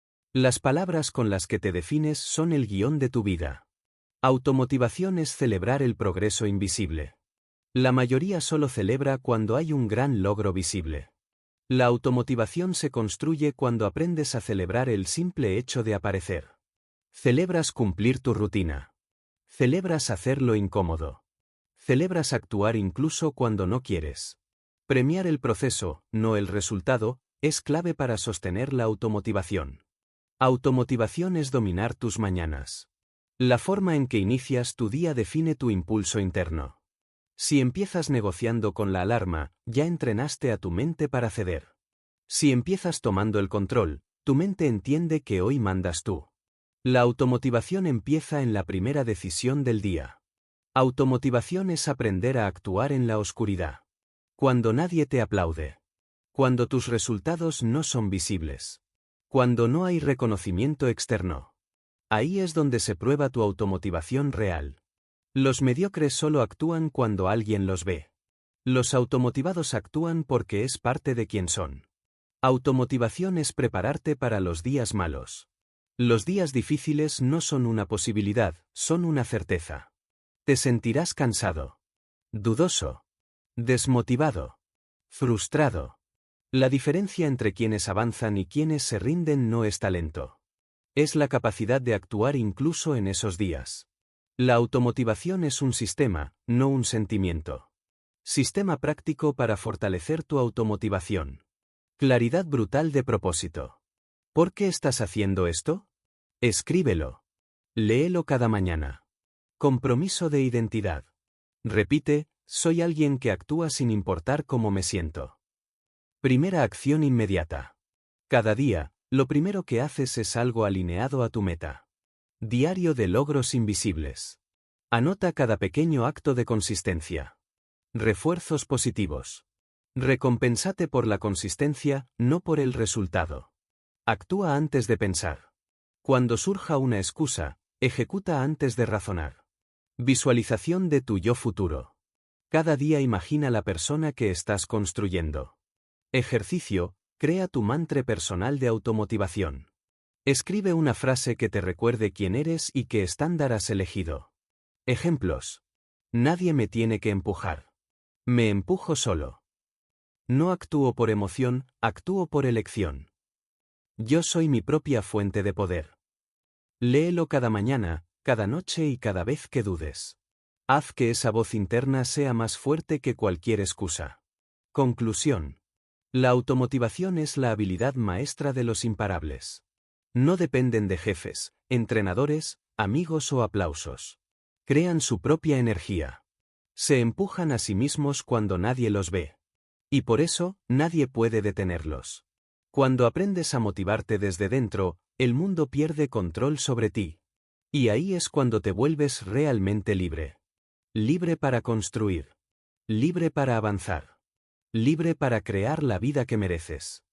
Speaker 1: Las palabras con las que te defines son el guión de tu vida. Automotivación es celebrar el progreso invisible. La mayoría solo celebra cuando hay un gran logro visible. La automotivación se construye cuando aprendes a celebrar el simple hecho de aparecer. Celebras cumplir tu rutina. Celebras hacer lo incómodo. Celebras actuar incluso cuando no quieres. Premiar el proceso, no el resultado, es clave para sostener la automotivación. Automotivación es dominar tus mañanas. La forma en que inicias tu día define tu impulso interno. Si empiezas negociando con la alarma, ya entrenaste a tu mente para ceder. Si empiezas tomando el control, tu mente entiende que hoy mandas tú. La automotivación empieza en la primera decisión del día. Automotivación es aprender a actuar en la oscuridad. Cuando nadie te aplaude. Cuando tus resultados no son visibles. Cuando no hay reconocimiento externo. Ahí es donde se prueba tu automotivación real. Los mediocres solo actúan cuando alguien los ve. Los automotivados actúan porque es parte de quien son. Automotivación es prepararte para los días malos. Los días difíciles no son una posibilidad, son una certeza. Te sentirás cansado, dudoso, desmotivado, frustrado. La diferencia entre quienes avanzan y quienes se rinden no es talento. Es la capacidad de actuar incluso en esos días. La automotivación es un sistema, no un sentimiento. Sistema práctico para fortalecer tu automotivación. Claridad brutal de propósito. ¿Por qué estás haciendo esto? Escríbelo. Léelo cada mañana. Compromiso de identidad. Repite, soy alguien que actúa sin importar cómo me siento. Primera acción inmediata. Cada día, lo primero que haces es algo alineado a tu meta. Diario de logros invisibles. Anota cada pequeño acto de consistencia. Refuerzos positivos. Recompensate por la consistencia, no por el resultado. Actúa antes de pensar. Cuando surja una excusa, ejecuta antes de razonar. Visualización de tu yo futuro. Cada día imagina la persona que estás construyendo. Ejercicio, crea tu mantra personal de automotivación. Escribe una frase que te recuerde quién eres y qué estándar has elegido. Ejemplos. Nadie me tiene que empujar. Me empujo solo. No actúo por emoción, actúo por elección. Yo soy mi propia fuente de poder. Léelo cada mañana, cada noche y cada vez que dudes. Haz que esa voz interna sea más fuerte que cualquier excusa. Conclusión. La automotivación es la habilidad maestra de los imparables. No dependen de jefes, entrenadores, amigos o aplausos. Crean su propia energía. Se empujan a sí mismos cuando nadie los ve. Y por eso, nadie puede detenerlos. Cuando aprendes a motivarte desde dentro, el mundo pierde control sobre ti. Y ahí es cuando te vuelves realmente libre. Libre para construir. Libre para avanzar. Libre para crear la vida que mereces.